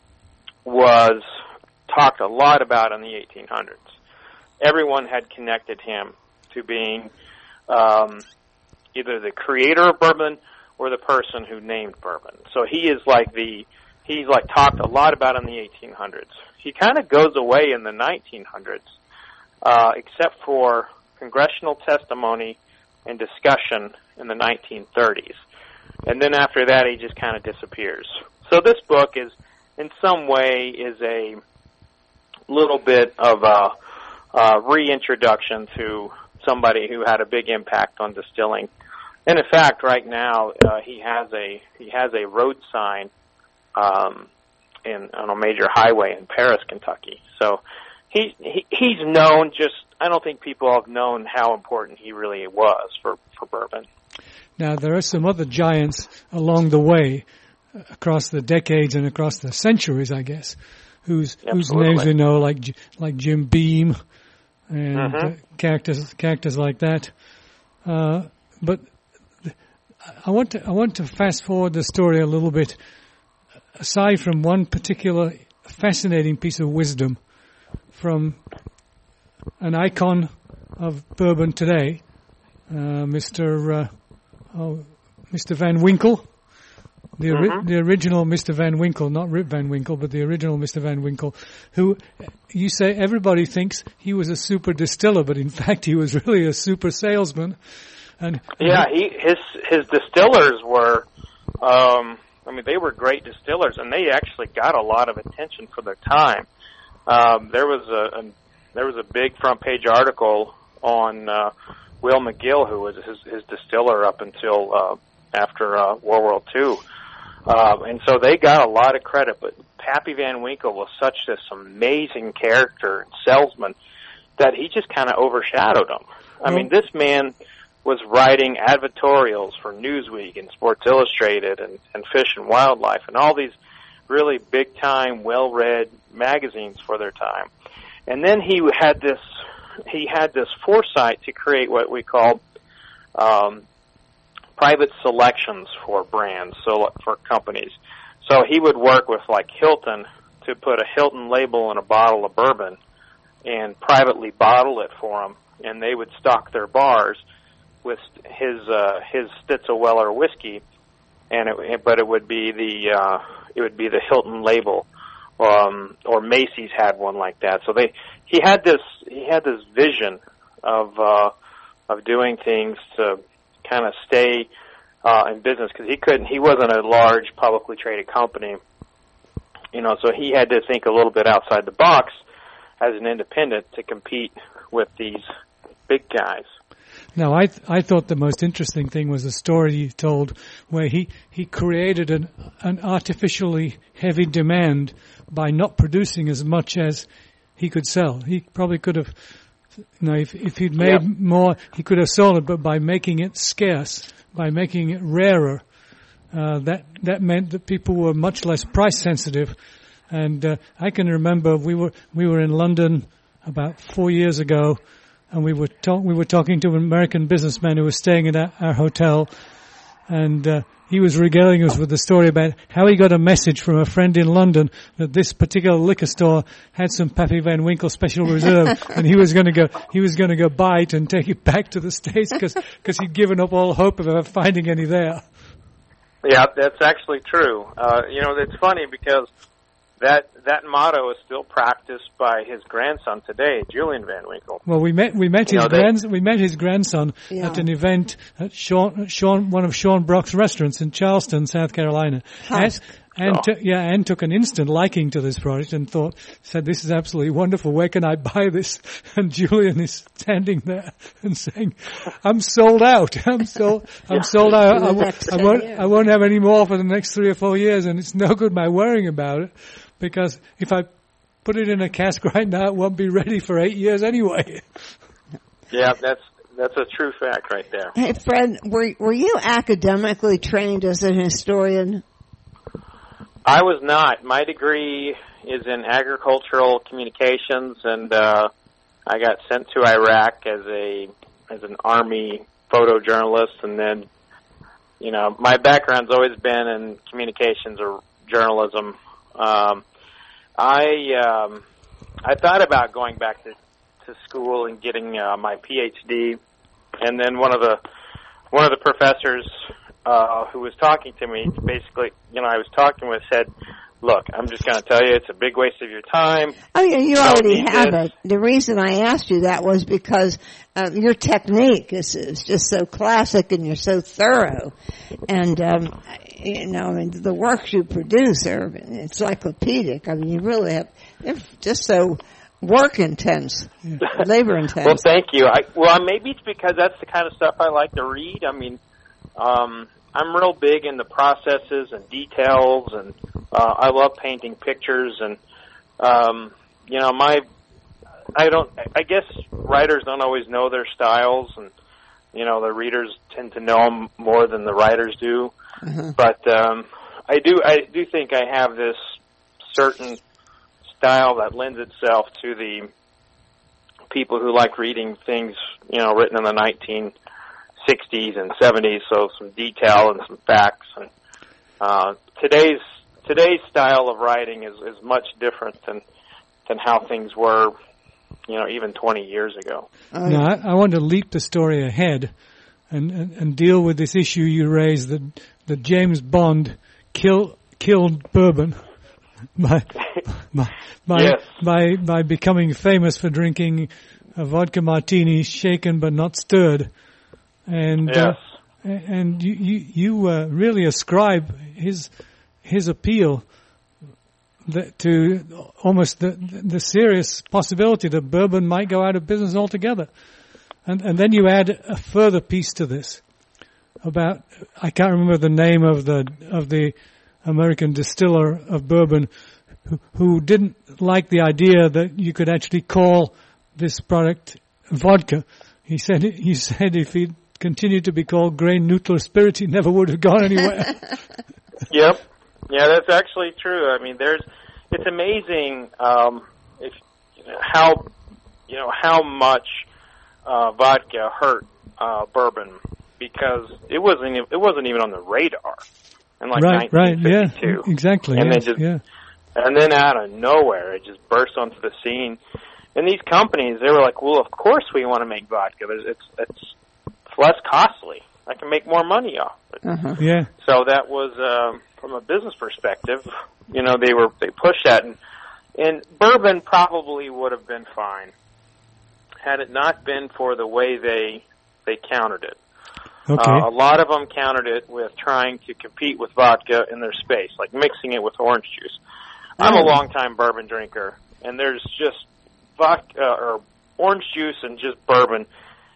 was talked a lot about in the eighteen hundreds. Everyone had connected him to being um, either the creator of bourbon or the person who named bourbon. So he is like the, he's like talked a lot about in the eighteen hundreds. He kind of goes away in the nineteen hundreds, uh, except for congressional testimony and discussion in the nineteen thirties. And then after that, he just kind of disappears. So this book is, in some way, is a little bit of a, a reintroduction to somebody who had a big impact on distilling. And in fact, right now, uh, he has a he has a road sign um, in on a major highway in Paris, Kentucky. So he, he he's known. Just I don't think people have known how important he really was for, for bourbon. Now, there are some other giants along the way, across the decades and across the centuries, I guess, whose Absolutely. whose names we know, like like Jim Beam and Mm-hmm. uh, characters characters like that. Uh, but I want to I want to fast forward the story a little bit. Aside from one particular fascinating piece of wisdom from an icon of bourbon today, uh, Mister Uh, oh, Mister Van Winkle. The, ori- Mm-hmm. the original Mister Van Winkle, not Rip Van Winkle, but the original Mister Van Winkle, who you say everybody thinks he was a super distiller, but in fact he was really a super salesman. And Yeah, he his his distillers were, um, I mean, they were great distillers, and they actually got a lot of attention for their time. Um, there was a, a there was a big front page article on uh, Will McGill, who was his, his distiller up until uh, after uh, World War Two. Um, and so they got a lot of credit, but Pappy Van Winkle was such this amazing character and salesman that he just kind of overshadowed him. I mean, this man was writing advertorials for Newsweek and Sports Illustrated and, and Fish and Wildlife and all these really big-time, well-read magazines for their time. And then he had this he had this foresight to create what we call um, private selections for brands, so for companies. So he would work with like Hilton to put a Hilton label in a bottle of bourbon and privately bottle it for them, and they would stock their bars with his uh, his Stitzel-Weller whiskey, and it, but it would be the uh, it would be the Hilton label, um, or Macy's had one like that. So they he had this he had this vision of uh, of doing things to kind of stay uh, in business, because he couldn't he wasn't a large publicly traded company, you know. So he had to think a little bit outside the box as an independent to compete with these big guys. Now, I th- I thought the most interesting thing was the story he told where he, he created an, an artificially heavy demand by not producing as much as he could sell. He probably could have, you know, if, if he'd made yep. more, he could have sold it, but by making it scarce, by making it rarer, uh, that, that meant that people were much less price sensitive. And, uh, I can remember we were, we were in London about four years ago, and we were talk- we were talking to an American businessman who was staying at our, our hotel, and uh, he was regaling us with the story about how he got a message from a friend in London that this particular liquor store had some Pappy Van Winkle Special Reserve, and he was going to go he was going to go buy it and take it back to the States because because he'd given up all hope of ever finding any there. Yeah, that's actually true. Uh, you know, it's funny because That that motto is still practiced by his grandson today, Julian Van Winkle. Well, we met we met you his know, grand we met his grandson yeah. at an event at Sean, Sean one of Sean Brock's restaurants in Charleston, South Carolina, and, and oh. t- yeah, and took an instant liking to this product and thought said this is absolutely wonderful. Where can I buy this? And Julian is standing there and saying, "I'm sold out. I'm sold. I'm yeah. sold out. I, I, I won't I won't have any more for the next three or four years, and it's no good my worrying about it." Because if I put it in a cask right now, it won't be ready for eight years anyway. Yeah, that's that's a true fact right there. Hey, Fred, were were you academically trained as an historian? I was not. My degree is in agricultural communications, and uh, I got sent to Iraq as a as an Army photojournalist, and then, you know, my background's always been in communications or journalism. Um, I um, I thought about going back to, to school and getting uh, my P H D, and then one of the one of the professors uh, who was talking to me, basically, you know, I was talking with, said, "Look, I'm just going to tell you, it's a big waste of your time." Oh, yeah, you Don't already have this. it. The reason I asked you that was because um, your technique is, is just so classic and you're so thorough. And, um, you know, I mean, the works you produce are encyclopedic. I mean, you really have, they're just so work intense, yeah. labor intense. Well, thank you. I, well, maybe it's because that's the kind of stuff I like to read. I mean, um, I'm real big in the processes and details, and uh, I love painting pictures. And um, you know, my I don't. I guess writers don't always know their styles, and you know, the readers tend to know them more than the writers do. Mm-hmm. But um, I do. I do think I have this certain style that lends itself to the people who like reading things, you know, written in the nineteen sixties and seventies, so some detail and some facts. And uh, today's today's style of writing is, is much different than than how things were, you know, even twenty years ago. Uh, now, I, I want to leap the story ahead and, and, and deal with this issue you raised that that James Bond kill, killed bourbon by by by, yes. by by becoming famous for drinking a vodka martini shaken but not stirred. And yes. uh, and you you, you uh, really ascribe his his appeal that to almost the the serious possibility that bourbon might go out of business altogether, and and then you add a further piece to this about, I can't remember the name of the of the American distiller of bourbon who, who didn't like the idea that you could actually call this product vodka. He said he said if he'd continued to be called grain neutral spirit, he never would have gone anywhere. Yep. Yeah, that's actually true. I mean, there's, it's amazing, um, if, you know, how, you know, how much, uh, vodka hurt, uh, bourbon, because it wasn't, it wasn't even on the radar in like right, nineteen fifty-two. Right, yeah, exactly. And yes, then just, yeah. and then out of nowhere, it just burst onto the scene. And these companies, they were like, well, of course we want to make vodka. It's, it's, it's less costly. I can make more money off it. Uh-huh. Yeah. So that was, um, from a business perspective, you know, they were, they pushed that, and, and bourbon probably would have been fine had it not been for the way they, they countered it. Okay. Uh, a lot of them countered it with trying to compete with vodka in their space, like mixing it with orange juice. I'm a longtime bourbon drinker, and there's just vodka or orange juice and just bourbon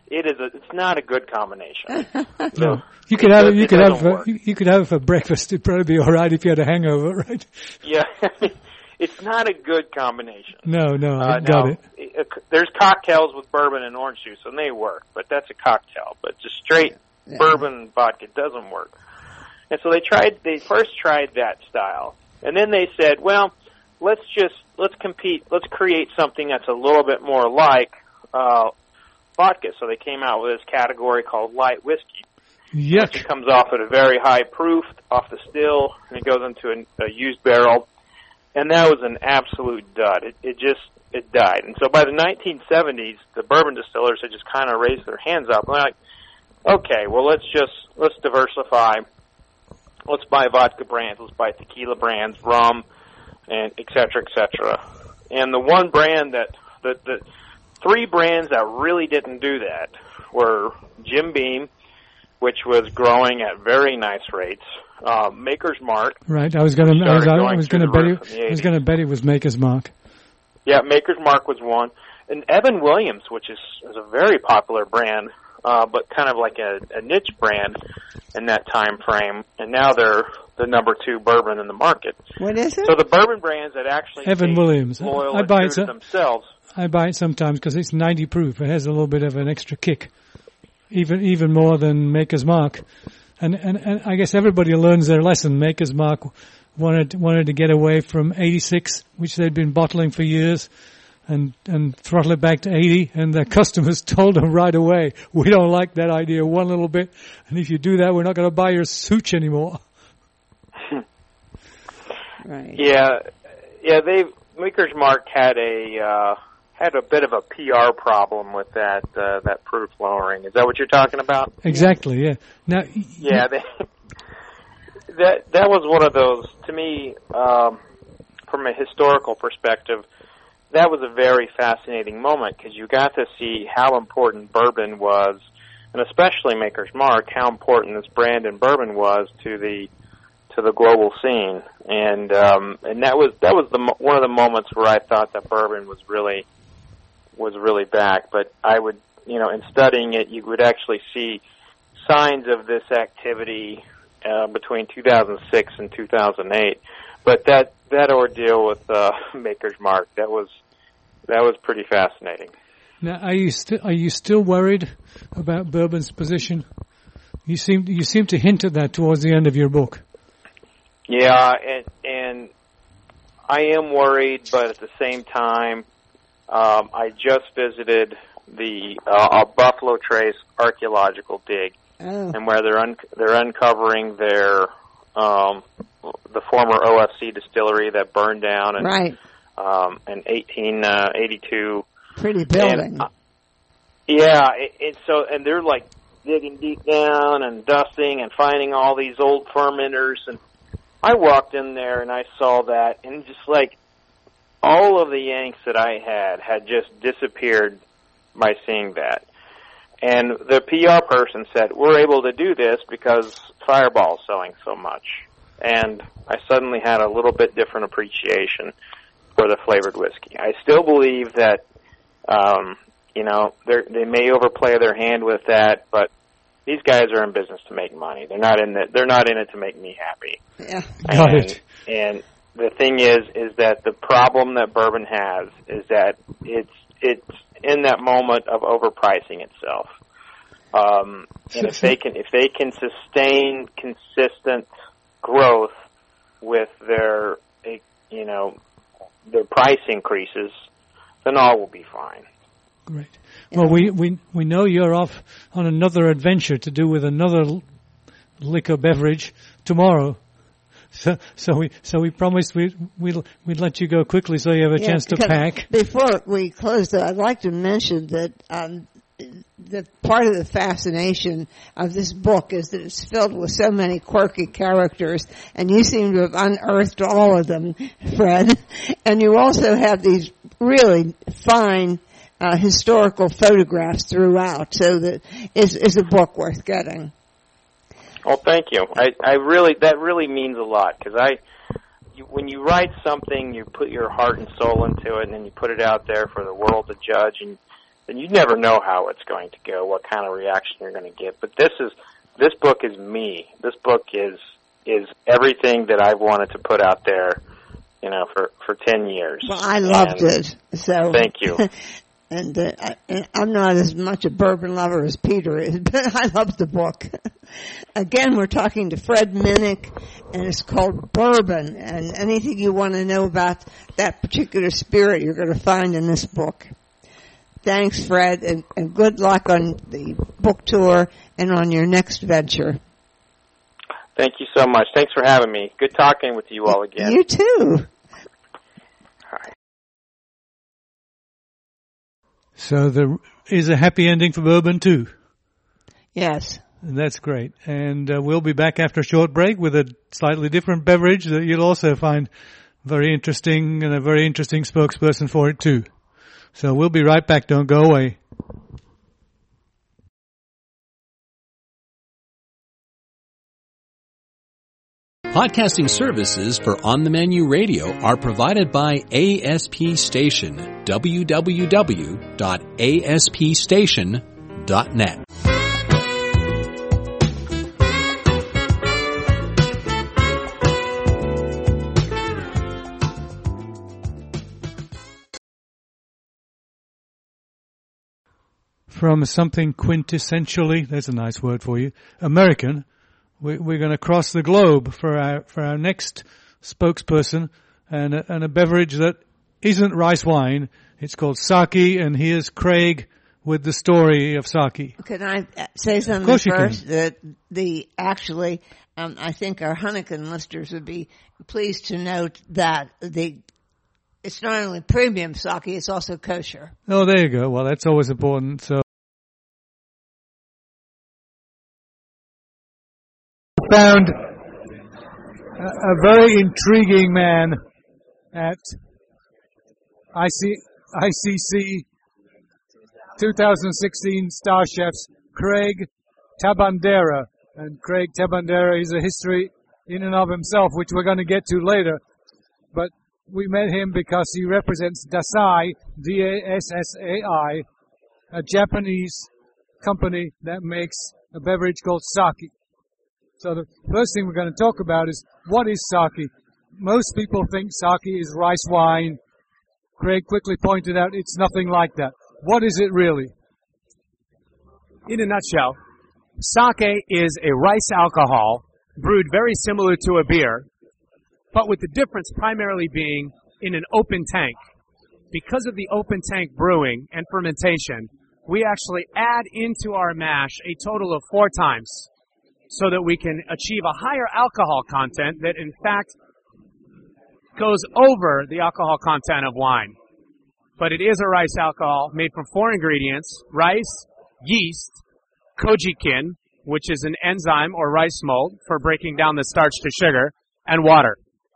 it is. A, it's not a good combination. No, you could have it. You it could have. work. For, you could have it for breakfast. It'd probably be all right if you had a hangover, right? Yeah, it's not a good combination. No, no, I uh, got now, it. it. There's cocktails with bourbon and orange juice, and they work, but that's a cocktail. But just straight Yeah. bourbon and vodka doesn't work. And so they tried. They first tried that style, and then they said, "Well, let's just let's compete. Let's create something that's a little bit more like uh, vodka." So they came out with this category called light whiskey. Yuck. It comes off at a very high proof off the still, and it goes into a, a used barrel, and that was an absolute dud. It, it just it died. And so by the nineteen seventies, the bourbon distillers had just kind of raised their hands up, and they're like, "Okay, well let's just let's diversify. Let's buy vodka brands. Let's buy tequila brands, rum, and et cetera, et cetera." And the one brand that the the three brands that really didn't do that were Jim Beam, which was growing at very nice rates. Uh, Maker's Mark. Right. I was going to. I was, I was going to bet. It, I was going to bet it was Maker's Mark. Yeah, Maker's Mark was one, and Evan Williams, which is is a very popular brand, uh, but kind of like a, a niche brand in that time frame. And now they're the number two bourbon in the market. What is it? So the bourbon brands that actually Evan stay Williams. loyal I and buy true it, to sir. themselves. I buy it sometimes because it's ninety proof. It has a little bit of an extra kick, even even more than Maker's Mark. And, and and I guess everybody learns their lesson. Maker's Mark wanted wanted to get away from eighty-six, which they'd been bottling for years, and and throttle it back to eighty. And their customers told them right away, "We don't like that idea one little bit. And if you do that, we're not going to buy your Such anymore." Right. Yeah, yeah. They Maker's Mark had a uh, had a bit of a P R problem with that uh, that proof lowering. Is that what you're talking about? Exactly. Yeah. Now. Yeah. They, that that was one of those to me um, from a historical perspective. That was a very fascinating moment because you got to see how important bourbon was, and especially Maker's Mark, how important this brand in bourbon was to the to the global scene, and um, and that was that was the one of the moments where I thought that bourbon was really was really back. But I would, you know, in studying it, you would actually see signs of this activity uh, between two thousand six and two thousand eight. But that that ordeal with uh, Maker's Mark, that was that was pretty fascinating. Now, are you still are you still worried about bourbon's position? You seem you seem to hint at that towards the end of your book. Yeah, and, and I am worried, but at the same time, um, I just visited the uh, Buffalo Trace archaeological dig, Oh. and where they're un- they're uncovering their um, the former O F C distillery that burned down in Right. um, in eighteen eighty-two. Pretty building. And, uh, yeah, it, it, so and they're like digging deep down and dusting and finding all these old fermenters, and I walked in there and I saw that, and just like all of the Yanks that I had had just disappeared by seeing that. And the P R person said, "We're able to do this because Fireball's selling so much." And I suddenly had a little bit different appreciation for the flavored whiskey. I still believe that, um, you know, they may overplay their hand with that, but these guys are in business to make money. They're not in it. They're not in it to make me happy. Yeah. Got and, it. And the thing is, is that the problem that bourbon has is that it's it's in that moment of overpricing itself. Um, and if they can if they can sustain consistent growth with their you know their price increases, then all will be fine. Great. Well, we, we we know you're off on another adventure to do with another l- liquor beverage tomorrow. So so we so we promised we we'd we'd let you go quickly so you have a Yeah, chance to because pack. Before we close, though, I'd like to mention that um, the part of the fascination of this book is that it's filled with so many quirky characters, and you seem to have unearthed all of them, Fred. And you also have these really fine uh, historical photographs throughout, so that it's, it's a book worth getting. Well, thank you. I, I really that really means a lot because I, you, when you write something, you put your heart and soul into it, and then you put it out there for the world to judge. And then you never know how it's going to go, what kind of reaction you're going to get. But this is this book is me. This book is is everything that I've wanted to put out there, you know, for, for ten years. Well, I loved and it. So thank you. And, uh, I, I'm not as much a bourbon lover as Peter is, but I love the book. Again, we're talking to Fred Minnick, and it's called Bourbon. And anything you want to know about that particular spirit, you're going to find in this book. Thanks, Fred, and, and good luck on the book tour and on your next venture. Thank you so much. Thanks for having me. Good talking with you all again. You too. Hi. So there is a happy ending for bourbon too. Yes. And that's great. And uh, we'll be back after a short break with a slightly different beverage that you'll also find very interesting and a very interesting spokesperson for it too. So we'll be right back. Don't go away. Podcasting services for On the Menu Radio are provided by A S P Station, w w w dot a s p station dot net. From something quintessentially, there's a nice word for you, American, we, we're going to cross the globe for our for our next spokesperson, and a, and a beverage that isn't rice wine. It's called sake, and here's Craig with the story of sake. Can I say something Of course you first? can. That the actually, um, I think our Hunnigan listeners would be pleased to note that the it's not only premium sake, it's also kosher. Oh, there you go. Well, that's always important. So, found a, a very intriguing man at I C C twenty sixteen Star Chefs, Craig Tabandera. And Craig Tabandera is a history in and of himself, which we're going to get to later. But we met him because he represents Dassai, D A S S A I, a Japanese company that makes a beverage called sake. So the first thing we're going to talk about is, what is sake? Most people think sake is rice wine. Craig quickly pointed out it's nothing like that. What is it really? In a nutshell, sake is a rice alcohol brewed very similar to a beer, but with the difference primarily being in an open tank. Because of the open tank brewing and fermentation, we actually add into our mash a total of four times so that we can achieve a higher alcohol content that in fact goes over the alcohol content of wine. But it is a rice alcohol made from four ingredients: rice, yeast, kojikin, which is an enzyme or rice mold for breaking down the starch to sugar, and water.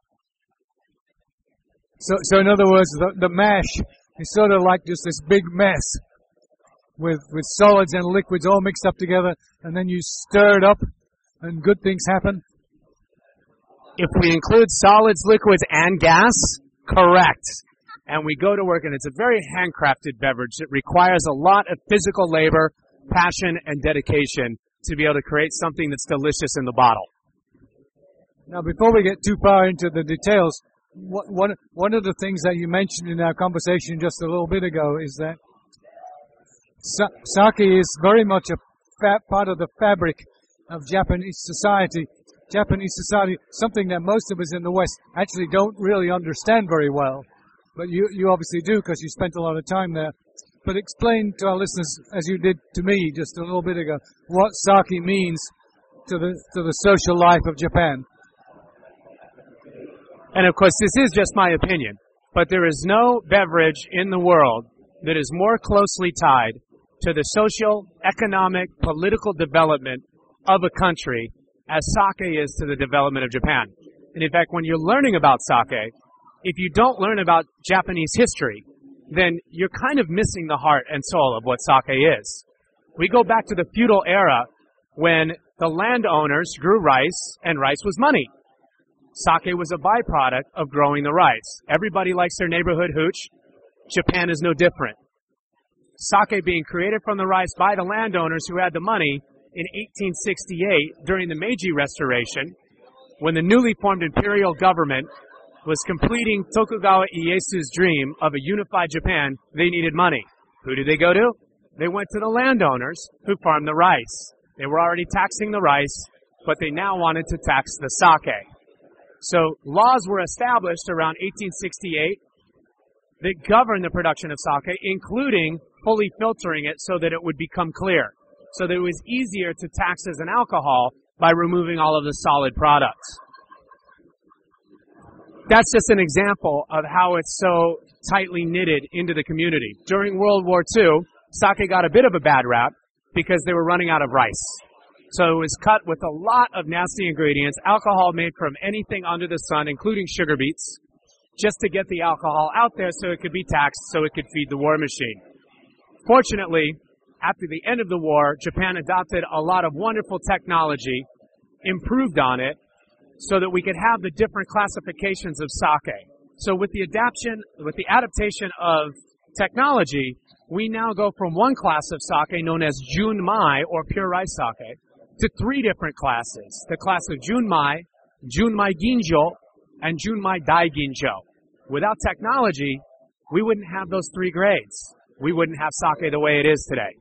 So, so in other words, the, the mash is sort of like just this big mess with with solids and liquids all mixed up together, and then you stir it up, and good things happen. If we include solids, liquids, and gas, correct. And we go to work, and it's a very handcrafted beverage. It requires a lot of physical labor, passion, and dedication to be able to create something that's delicious in the bottle. Now, before we get too far into the details, one one of the things that you mentioned in our conversation just a little bit ago is that sake is very much a fa- part of the fabric of Japanese society. Japanese society, something that most of us in the West actually don't really understand very well. But you, you obviously do, because you spent a lot of time there. But explain to our listeners, as you did to me just a little bit ago, what sake means to the to the social life of Japan. And of course, this is just my opinion, but there is no beverage in the world that is more closely tied to the social, economic, political development of a country as sake is to the development of Japan. And in fact, when you're learning about sake, if you don't learn about Japanese history, then you're kind of missing the heart and soul of what sake is. We go back to the feudal era when the landowners grew rice, and rice was money. Sake was a byproduct of growing the rice. Everybody likes their neighborhood hooch. Japan is no different. Sake being created from the rice by the landowners who had the money in eighteen sixty-eight during the Meiji Restoration, when the newly formed imperial government was completing Tokugawa Ieyasu's dream of a unified Japan. They needed money. Who did they go to? They went to the landowners who farmed the rice. They were already taxing the rice, but they now wanted to tax the sake. So laws were established around eighteen sixty-eight that governed the production of sake, including fully filtering it so that it would become clear, so that it was easier to tax as an alcohol by removing all of the solid products. That's just an example of how it's so tightly knitted into the community. During World War Two, sake got a bit of a bad rap because they were running out of rice. So it was cut with a lot of nasty ingredients, alcohol made from anything under the sun, including sugar beets, just to get the alcohol out there so it could be taxed, so it could feed the war machine. Fortunately, after the end of the war, Japan adopted a lot of wonderful technology, improved on it, so that we could have the different classifications of sake. So with the adaptation, with the adaptation of technology, we now go from one class of sake known as Junmai, or pure rice sake, to three different classes. The class of Junmai, Junmai Ginjo, and Junmai Daiginjo. Without technology, we wouldn't have those three grades. We wouldn't have sake the way it is today.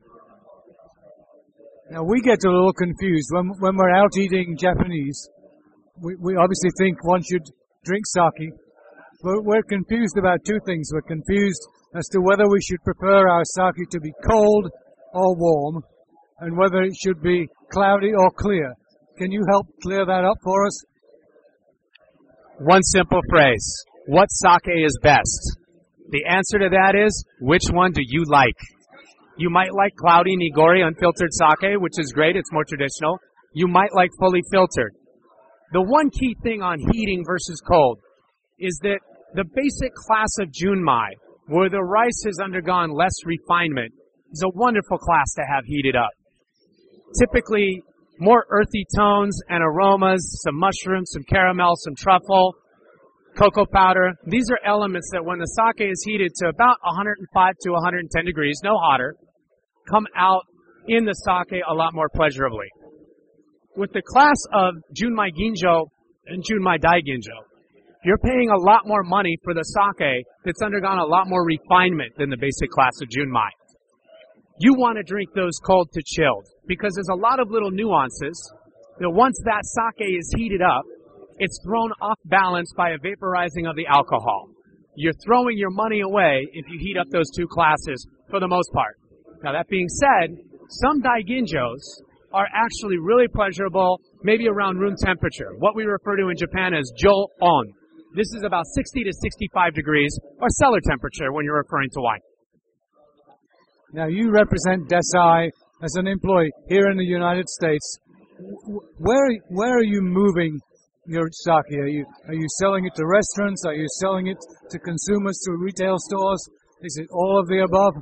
Now, we get a little confused when when we're out eating Japanese. We, we obviously think one should drink sake, but we're confused about two things. We're confused as to whether we should prefer our sake to be cold or warm, and whether it should be cloudy or clear. Can you help clear that up for us? One simple phrase. What sake is best? The answer to that is, which one do you like? You might like cloudy Nigori unfiltered sake, which is great. It's more traditional. You might like fully filtered. The one key thing on heating versus cold is that the basic class of Junmai, where the rice has undergone less refinement, is a wonderful class to have heated up. Typically, more earthy tones and aromas, some mushrooms, some caramel, some truffle, cocoa powder. These are elements that when the sake is heated to about one hundred five to one hundred ten degrees, no hotter, come out in the sake a lot more pleasurably. With the class of Junmai Ginjo and Junmai Daiginjo, you're paying a lot more money for the sake that's undergone a lot more refinement than the basic class of Junmai. You want to drink those cold to chilled because there's a lot of little nuances that once that sake is heated up, it's thrown off balance by a vaporizing of the alcohol. You're throwing your money away if you heat up those two classes for the most part. Now that being said, some Daiginjos are actually really pleasurable, maybe around room temperature, what we refer to in Japan as jo-on. This is about sixty to sixty-five degrees, or cellar temperature when you're referring to wine. Now, you represent Desai as an employee here in the United States. Where where are you moving your sake? Are you are you selling it to restaurants? Are you selling it to consumers through retail stores? Is it all of the above?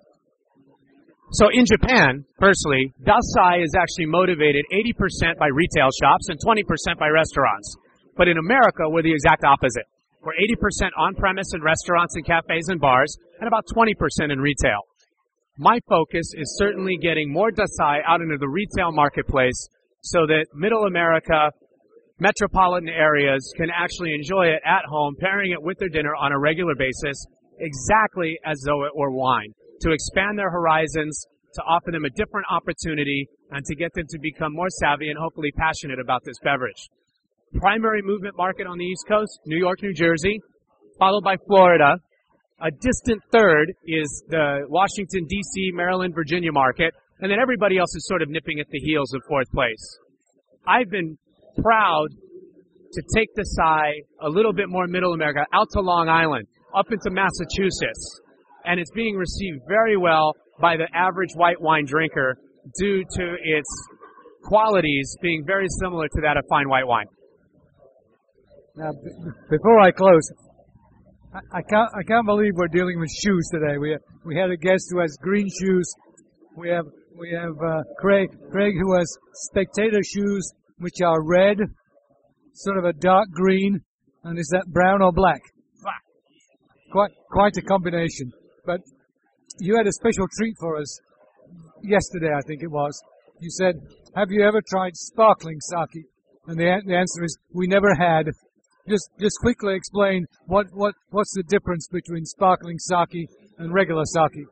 So in Japan, firstly, Desai is actually motivated eighty percent by retail shops and twenty percent by restaurants. But in America, we're the exact opposite. We're eighty percent on-premise in restaurants and cafes and bars, and about twenty percent in retail. My focus is certainly getting more Desai out into the retail marketplace so that middle America, metropolitan areas can actually enjoy it at home, pairing it with their dinner on a regular basis, exactly as though it were wine, to expand their horizons, to offer them a different opportunity, and to get them to become more savvy and hopefully passionate about this beverage. Primary movement market on the East Coast, New York, New Jersey, followed by Florida. A distant third is the Washington, D C, Maryland, Virginia market, and then everybody else is sort of nipping at the heels of fourth place. I've been proud to take Desai a little bit more middle America, out to Long Island, up into Massachusetts, and it's being received very well by the average white wine drinker due to its qualities being very similar to that of fine white wine. Now, b- before I close, I, I can't I can't believe we're dealing with shoes today. We we had a guest who has green shoes. We have we have uh, Craig Craig who has spectator shoes, which are red, sort of a dark green, and is that brown or black? Black. Quite quite a combination. But you had a special treat for us yesterday, I think it was. You said, have you ever tried sparkling sake? And the, the answer is, we never had. Just just quickly explain what, what what's the difference between sparkling sake and regular sake.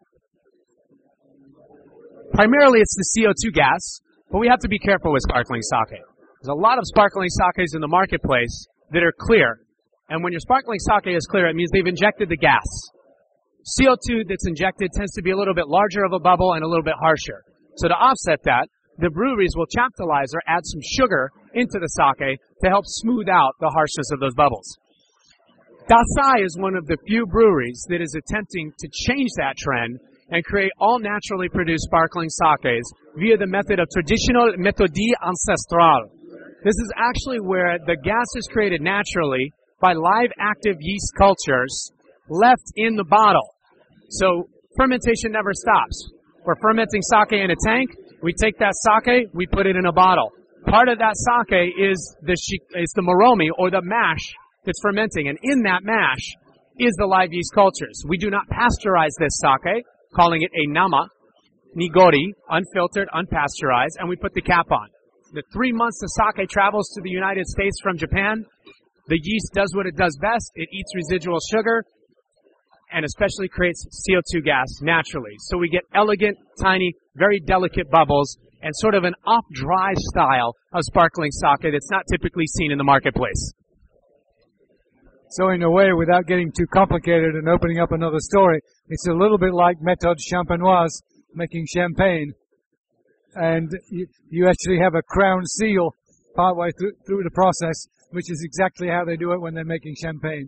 Primarily, it's the C O two gas, but we have to be careful with sparkling sake. There's a lot of sparkling sakes in the marketplace that are clear, and when your sparkling sake is clear, it means they've injected the gas. C O two that's injected tends to be a little bit larger of a bubble and a little bit harsher. So to offset that, the breweries will chaptalize or add some sugar into the sake to help smooth out the harshness of those bubbles. Dasai is one of the few breweries that is attempting to change that trend and create all naturally produced sparkling sakes via the method of traditional méthode ancestrale. This is actually where the gas is created naturally by live active yeast cultures left in the bottle. So fermentation never stops. We're fermenting sake in a tank. We take that sake, we put it in a bottle. Part of that sake is the is the moromi, or the mash that's fermenting, and in that mash is the live yeast cultures. We do not pasteurize this sake, calling it a nama, nigori, unfiltered, unpasteurized, and we put the cap on. The three months the sake travels to the United States from Japan, the yeast does what it does best. It eats residual sugar, and especially creates C O two gas naturally. So we get elegant, tiny, very delicate bubbles, and sort of an off-dry style of sparkling sake that's not typically seen in the marketplace. So in a way, without getting too complicated and opening up another story, it's a little bit like Méthode Champenoise, making champagne. And you, you actually have a crown seal partway through, through the process, which is exactly how they do it when they're making champagne.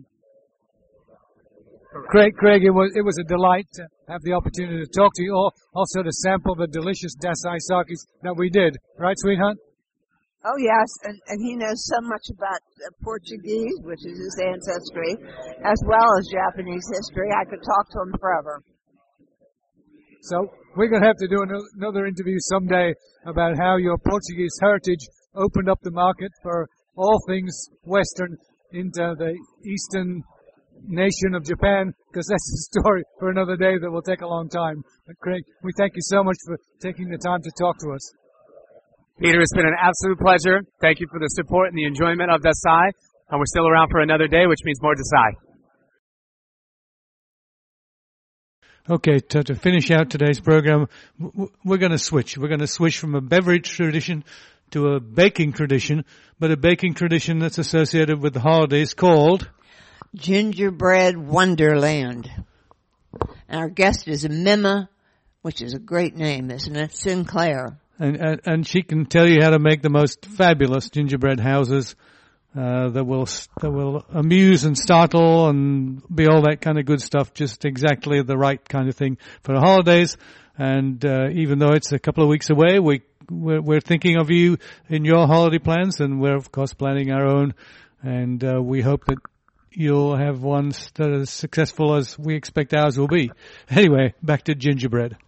Craig, Craig, it was it was a delight to have the opportunity to talk to you, all, also to sample the delicious Dasai sakes that we did. Right, sweetheart? Oh, yes, and, and he knows so much about uh, Portuguese, which is his ancestry, as well as Japanese history. I could talk to him forever. So we're going to have to do another interview someday about how your Portuguese heritage opened up the market for all things Western into the Eastern nation of Japan, because that's a story for another day that will take a long time. But Craig, we thank you so much for taking the time to talk to us. Peter, it's been an absolute pleasure. Thank you for the support and the enjoyment of Dasai, and we're still around for another day, which means more Dasai. Okay, to, to finish out today's program, we're going to switch. We're going to switch from a beverage tradition to a baking tradition, but a baking tradition that's associated with the holidays called Gingerbread Wonderland. And our guest is Mima, which is a great name, isn't it? Sinclair. And, and, and she can tell you how to make the most fabulous gingerbread houses uh, that will that will amuse and startle and be all that kind of good stuff. Just exactly the right kind of thing for the holidays. And uh, even though it's a couple of weeks away, we we're, we're thinking of you in your holiday plans, and we're of course planning our own. And uh, we hope that you'll have ones that are as successful as we expect ours will be. Anyway, back to gingerbread.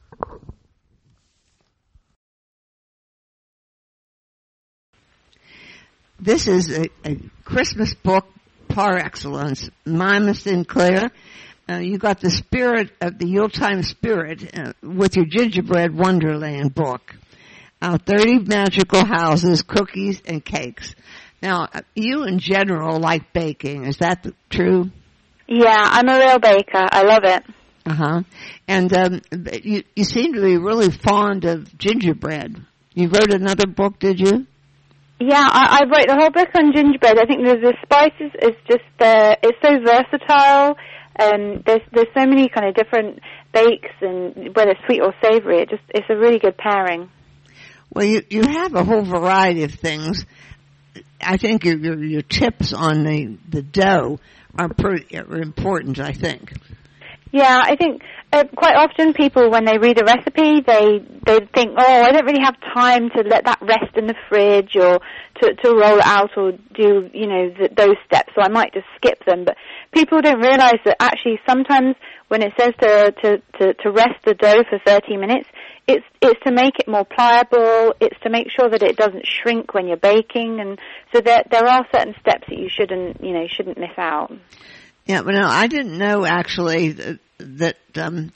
This is a, a Christmas book par excellence. Mima Sinclair, uh, you got the spirit of the Yuletime spirit uh, with your Gingerbread Wonderland book. Uh, thirty magical houses, cookies, and cakes. Now, you in general like baking. Is that true? Yeah, I'm a real baker. I love it. Uh-huh. And um, you, you seem to be really fond of gingerbread. You wrote another book, did you? Yeah, I, I wrote the whole book on gingerbread. I think the, the spices is just, uh, it's so versatile. Um, there's there's so many kind of different bakes, and whether sweet or savory, it just it's a really good pairing. Well, you you have a whole variety of things. I think your your, your tips on the, the dough are pretty are important, I think. Yeah, I think uh, quite often people, when they read a recipe, they they think, oh, I don't really have time to let that rest in the fridge, or to, to roll it out, or do, you know, th- those steps, so I might just skip them. But people don't realize that actually sometimes when it says to, to, to, to rest the dough for thirty minutes, it's it's to make it more pliable, it's to make sure that it doesn't shrink when you're baking, and so there there are certain steps that you shouldn't, you know, shouldn't miss out. Yeah, but no, I didn't know actually that, that um,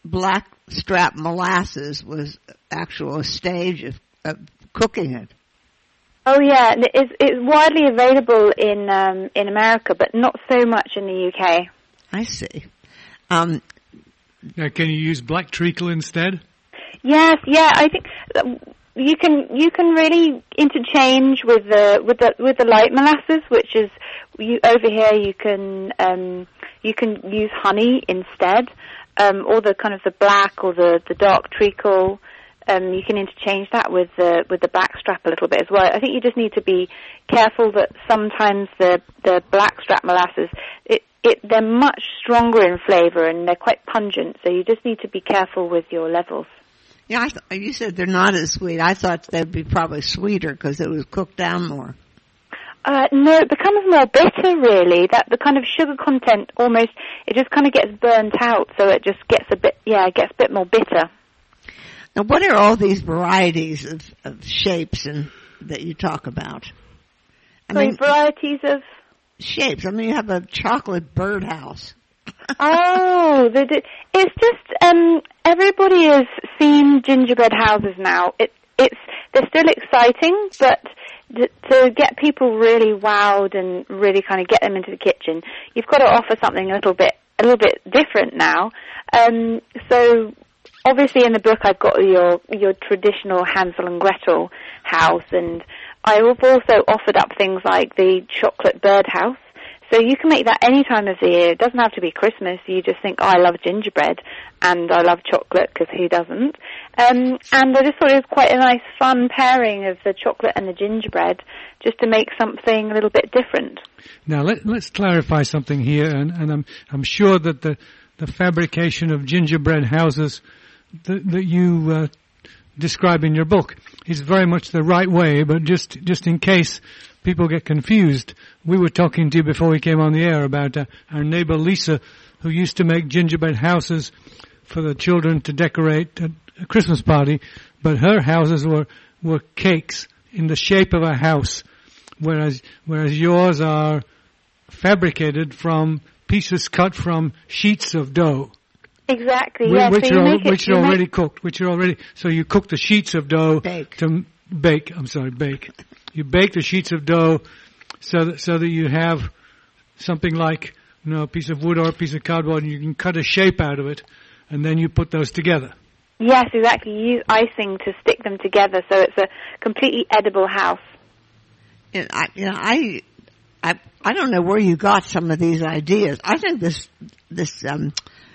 blackstrap molasses was actual stage of, of cooking it. Oh yeah, it's, it's widely available in um, in America, but not so much in the U K. I see. Um, now, can you use black treacle instead? Yes, yeah, I think you can you can really interchange with the with the with the light molasses, which is you over here you can um, you can use honey instead, um, or the kind of the black or the the dark treacle. Um, you can interchange that with the with the blackstrap a little bit as well. I think you just need to be careful that sometimes the the blackstrap molasses it, it they're much stronger in flavour and they're quite pungent. So you just need to be careful with your levels. Yeah, I th- you said they're not as sweet. I thought they'd be probably sweeter because it was cooked down more. Uh, no, it becomes more bitter really. That the kind of sugar content almost it just kind of gets burnt out, so it just gets a bit yeah it gets a bit more bitter. Now, what are all these varieties of, of shapes and that you talk about? I Sorry, mean, varieties of shapes. I mean, you have a chocolate birdhouse. Oh, the, the, it's just um, everybody has seen gingerbread houses now. It, it's they're still exciting, but to, to get people really wowed and really kind of get them into the kitchen, you've got to offer something a little bit a little bit different now. Um, so. Obviously, in the book, I've got your your traditional Hansel and Gretel house, and I have also offered up things like the chocolate birdhouse. So you can make that any time of the year. It doesn't have to be Christmas. You just think, oh, I love gingerbread, and I love chocolate, because who doesn't? Um, and I just thought it was quite a nice, fun pairing of the chocolate and the gingerbread, just to make something a little bit different. Now, let, let's clarify something here, and, and I'm I'm sure that the, the fabrication of gingerbread houses that, that you uh, describe in your book is very much the right way, but just just in case people get confused, we were talking to you before we came on the air about uh, our neighbor Lisa, who used to make gingerbread houses for the children to decorate at a Christmas party, but her houses were were cakes in the shape of a house, whereas whereas yours are fabricated from pieces cut from sheets of dough. Exactly, Which, yeah. which so are, you make which it, are you already make... cooked, which are already, so you cook the sheets of dough Bake. to bake, I'm sorry, bake. You bake the sheets of dough so that, so that you have something like, you know, a piece of wood or a piece of cardboard, and you can cut a shape out of it, and then you put those together. Yes, exactly. You use icing to stick them together, so it's a completely edible house. And I, you know, I, I, I don't know where you got some of these ideas. I think this, this, um,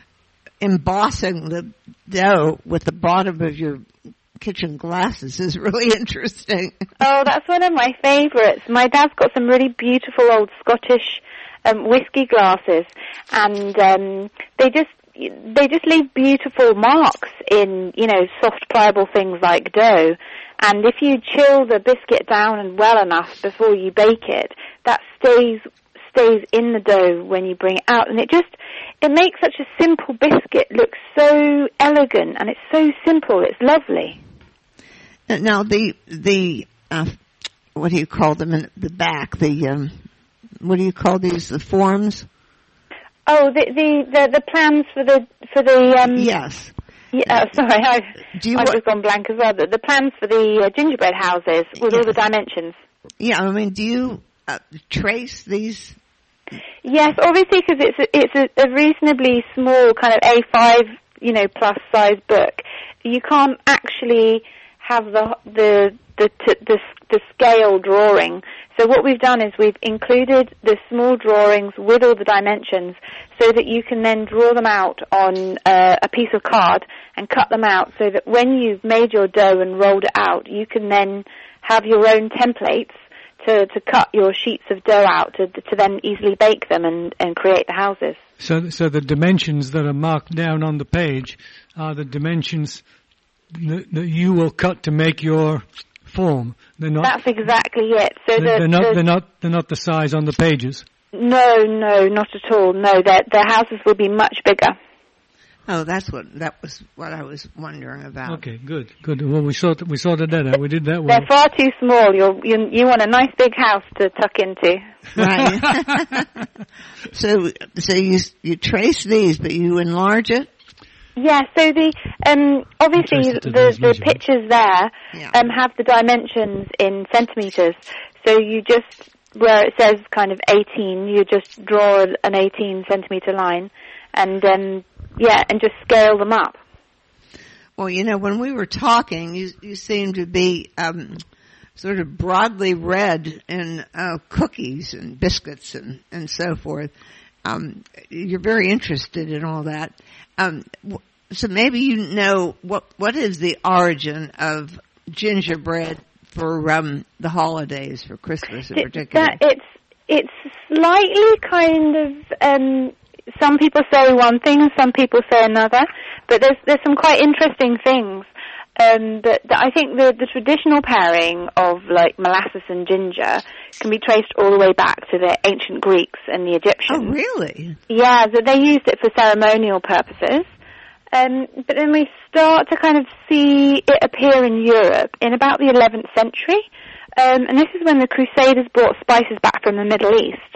embossing the dough with the bottom of your kitchen glasses is really interesting. Oh, that's one of my favourites. My dad's got some really beautiful old Scottish um, whiskey glasses, and um, they just they just leave beautiful marks in, you know, soft, pliable things like dough. And if you chill the biscuit down and well enough before you bake it, that stays stays in the dough when you bring it out, and it just it makes such a simple biscuit look so elegant, and it's so simple. It's lovely. Now the the uh, what do you call them in the back? The um, what do you call these? The forms? Oh, the the the, the plans for the for the um. Yes. Yeah, sorry, I, do you I've wa- just gone blank as well. The, the plans for the uh, gingerbread houses with yes. all the dimensions. Yeah, I mean, do you uh, trace these? Yes, obviously, because it's a, it's a, a reasonably small kind of A five, you know, plus size book. You can't actually have the the the the, the, the scale drawing. So what we've done is we've included the small drawings with all the dimensions, so that you can then draw them out on uh, a piece of card and cut them out, so that when you've made your dough and rolled it out, you can then have your own templates to, to cut your sheets of dough out to, to then easily bake them and, and create the houses. So, so the dimensions that are marked down on the page are the dimensions that, that you will cut to make your form. They're not. That's exactly it. So they're, the, they're not. the, They're not. They're not the size on the pages. No, no, not at all. No, their their houses will be much bigger. Oh, that's what that was. What I was wondering about. Okay, good, good. Well, we sorted we sorted that out. We did that well. They're far too small. You're, you you want a nice big house to tuck into. Right. so so you you trace these, but you enlarge it. Yeah, so the um, obviously the, the pictures there yeah. um, have the dimensions in centimetres. So you just, where it says kind of eighteen, you just draw an eighteen centimetre line and, um, yeah, and just scale them up. Well, you know, when we were talking, you, you seemed to be um, sort of broadly read in uh, cookies and biscuits and, and so forth. Um, you're very interested in all that. Um, so maybe you know what what is the origin of gingerbread for um, the holidays, for Christmas in particular? That it's it's slightly kind of um, some people say one thing, some people say another, but there's there's some quite interesting things. Um, that, that I think the, the traditional pairing of like molasses and ginger can be traced all the way back to the ancient Greeks and the Egyptians. Oh, really? Yeah, so they used it for ceremonial purposes. Um, but then we start to kind of see it appear in Europe in about the eleventh century. Um, and this is when the Crusaders brought spices back from the Middle East.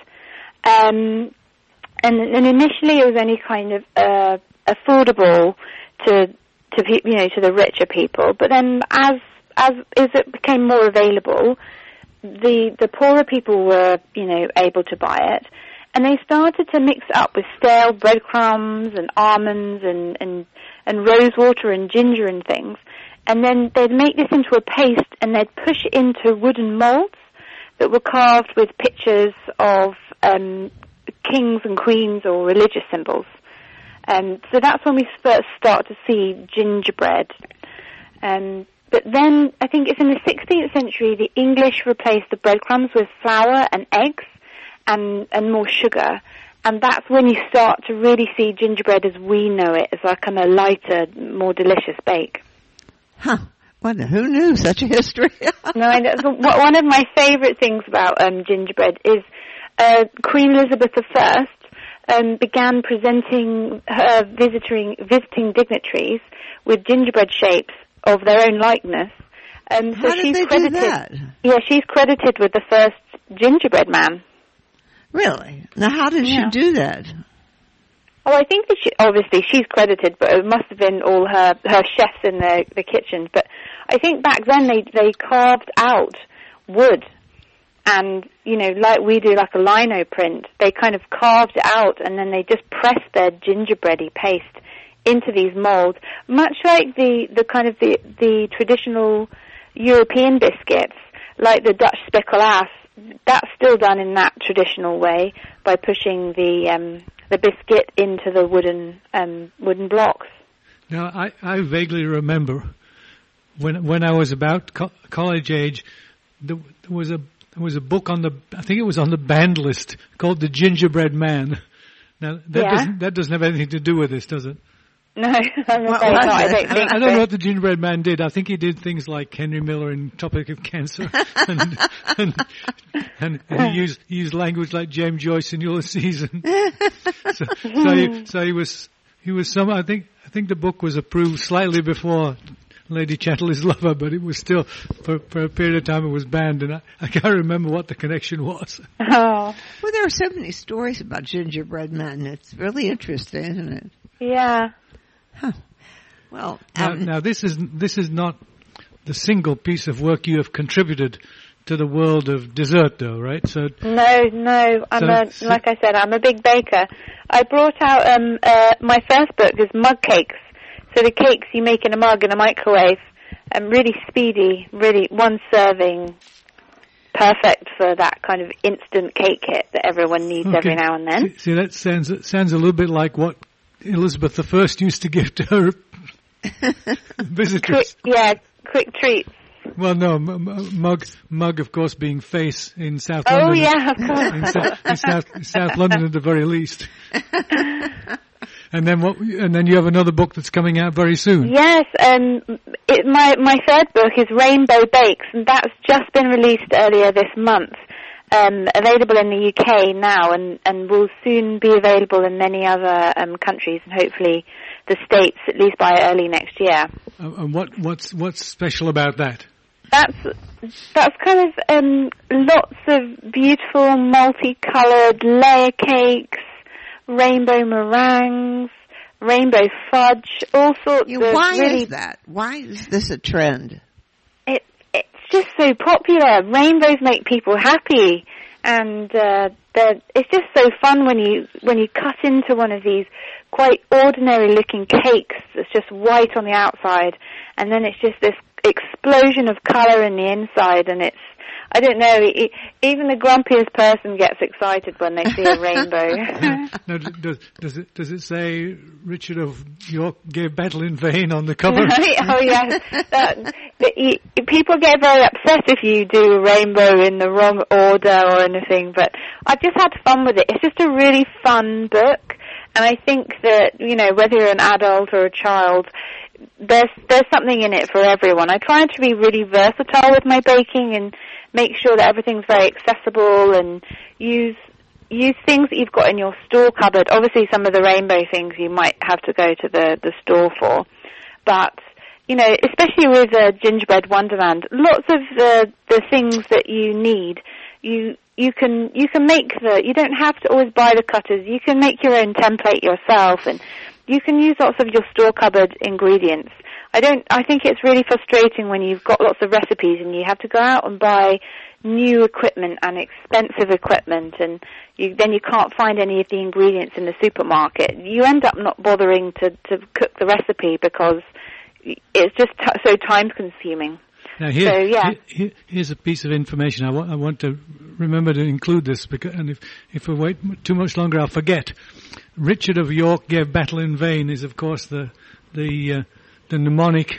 Um, and, and initially it was only kind of uh, affordable to to pe- you know to the richer people, but then as as as it became more available, the the poorer people were you know able to buy it, and they started to mix it up with stale breadcrumbs and almonds and and and rose water and ginger and things, and then they'd make this into a paste and they'd push it into wooden molds that were carved with pictures of um, kings and queens or religious symbols. Um, so that's when we first start to see gingerbread. Um, but then I think it's in the sixteenth century the English replaced the breadcrumbs with flour and eggs and, and more sugar. And that's when you start to really see gingerbread as we know it, as a kind of lighter, more delicious bake. Huh. Well, who knew such a history? No, I know. One of my favourite things about um, gingerbread is uh, Queen Elizabeth the First Um, began presenting her visiting visiting dignitaries with gingerbread shapes of their own likeness. Um, so How did she's they credited, do that? Yeah, she's credited with the first gingerbread man. Really? Now, how did Yeah. she do that? Oh, I think that she, obviously she's credited, but it must have been all her, her chefs in the, the kitchens. But I think back then they, they carved out wood. And, you know, like we do like a lino print, they kind of carved it out and then they just pressed their gingerbready paste into these molds, much like the, the kind of the, the traditional European biscuits, like the Dutch speculaas. That's still done in that traditional way by pushing the um, the biscuit into the wooden um, wooden blocks. Now, I, I vaguely remember when when I was about co- college age, there, there was a There was a book on the, I think it was on the banned list called The Gingerbread Man. Now, that, Yeah. doesn't, that doesn't have anything to do with this, does it? No, I'm What afraid was not. I it? don't I, think I don't so. know what the Gingerbread Man did. I think he did things like Henry Miller in Topic of Cancer. and, and, and, and he used, he used language like James Joyce in Ulysses. And so, so, he, so he was, he was some, I think, I think the book was approved slightly before Lady Chatterley's Lover, but it was still, for, for a period of time it was banned, and I, I can't remember what the connection was. Oh, Well, there are so many stories about gingerbread men. It's really interesting, isn't it? yeah. Huh. Well, Now, um, now this is this is not the single piece of work you have contributed to the world of dessert, though, right? So, No, no. I'm So- a, so- like I said, I'm a big baker. I brought out um uh my first book is mug cakes. So the cakes you make in a mug in a microwave, and really speedy, really one serving, perfect for that kind of instant cake hit that everyone needs okay. every now and then. See, see, that sounds it sounds a little bit like what Elizabeth the First used to give to her Quick, visitors. yeah, quick treats. Well, no, m- m- mug, mug, of course, being face in South Oh London. yeah, of course. In, South, in South, South London, at the very least. And then what? And then you have another book that's coming out very soon. Yes, um, it, my my third book is Rainbow Bakes, and that's just been released earlier this month. Um, available in the U K now, and, and will soon be available in many other um, countries, and hopefully the States, at least by early next year. Uh, and what what's what's special about that? That's that's kind of um, lots of beautiful, multicoloured layer cakes, rainbow meringues, rainbow fudge, all sorts Yeah, of why really... is that? Why is this a trend? It, it's just so popular. Rainbows make people happy, and uh, they're- it's just so fun when you when you cut into one of these quite ordinary-looking cakes that's just white on the outside, and then it's just this explosion of colour in the inside, and it's, I don't know, it, even the grumpiest person gets excited when they see a rainbow. No, does, does it does it say Richard of York gave battle in vain on the cover? Oh yes, that, that you, people get very upset if you do a rainbow in the wrong order or anything. But I've just had fun with it. It's just a really fun book, and I think that, you know, whether you're an adult or a child, there's there's something in it for everyone. I try to be really versatile with my baking and make sure that everything's very accessible, and use use things that you've got in your store cupboard. Obviously, some of the rainbow things you might have to go to the, the store for. But, you know, especially with uh, Gingerbread Wonderland, lots of the, the things that you need, you you can you can make the, you don't have to always buy the cutters. You can make your own template yourself, and you can use lots of your store cupboard ingredients. I don't, I think it's really frustrating when you've got lots of recipes and you have to go out and buy new equipment and expensive equipment, and you, then you can't find any of the ingredients in the supermarket. You end up not bothering to, to cook the recipe because it's just t- so time consuming. Now here, so, yeah. here, here's a piece of information. I want, I want to remember to include this, because, and if, if I wait too much longer, I'll forget. Richard of York gave battle in vain is, of course, the the uh, the mnemonic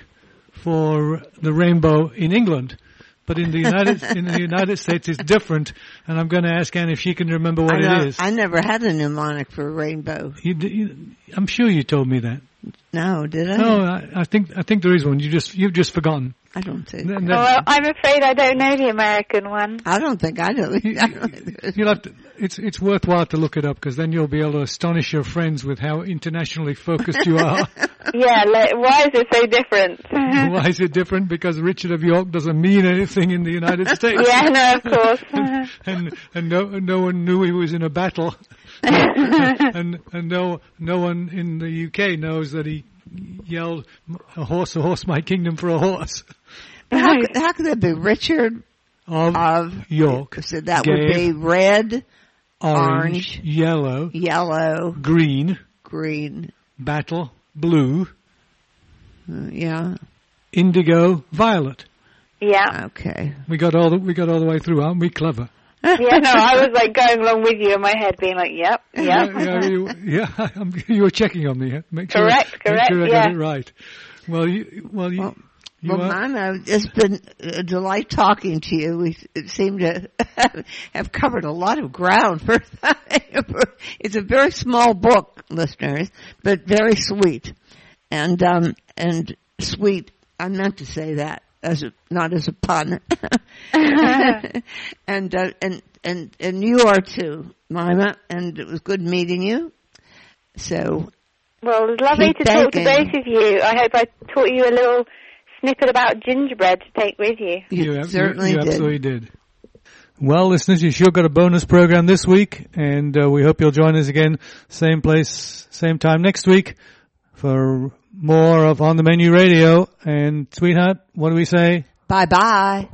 for the rainbow in England. But in the United in the United States, it's different. And I'm going to ask Anne if she can remember what I know, it is. I never had a mnemonic for rainbow. You, you, I'm sure you told me that. No, did I? No, I, I think I think there is one. You just you've just forgotten. I don't think. N- Oh, well, I'm afraid I don't know the American one. I don't think I know. I don't You'll have to, it's it's worthwhile to look it up, because then you'll be able to astonish your friends with how internationally focused you are. Yeah, like, why is it so different? Why is it different? Because Richard of York doesn't mean anything in the United States. Yeah, no, of course. and and, and no no one knew he was in a battle. and and no no one in the U K knows that he yelled, "A horse, a horse, my kingdom for a horse." How, could- how could that be? Richard Of, of York. So that gave would be red, orange, orange, yellow, yellow, green, green. battle, blue, Uh, yeah. indigo, violet. Yeah. Okay. We got all the we got all the way through, aren't we? Clever. Yeah, no, I was like going along with you in my head, being like, yep, yep. Yeah, yeah, you, yeah I'm, you were checking on me. Huh? Make sure, Correct, make correct, sure I yeah. got it right. Well, you, well, you, Well, you well, are, Mama, it's been a delight talking to you. We seem to have covered a lot of ground. For it's a very small book, listeners, but very sweet, and um, and sweet. I meant to say that as a, not as a pun. and uh, and and and you are too, Mama. And it was good meeting you. So. Well, it was lovely Keep to talk to baking. both of you. I hope I taught you a little snippet about gingerbread to take with you. You, you, certainly you, you did. absolutely did. Well, listeners, you sure got a bonus program this week, and uh, we hope you'll join us again, same place, same time next week, for more of On the Menu Radio. And, sweetheart, what do we say? Bye bye.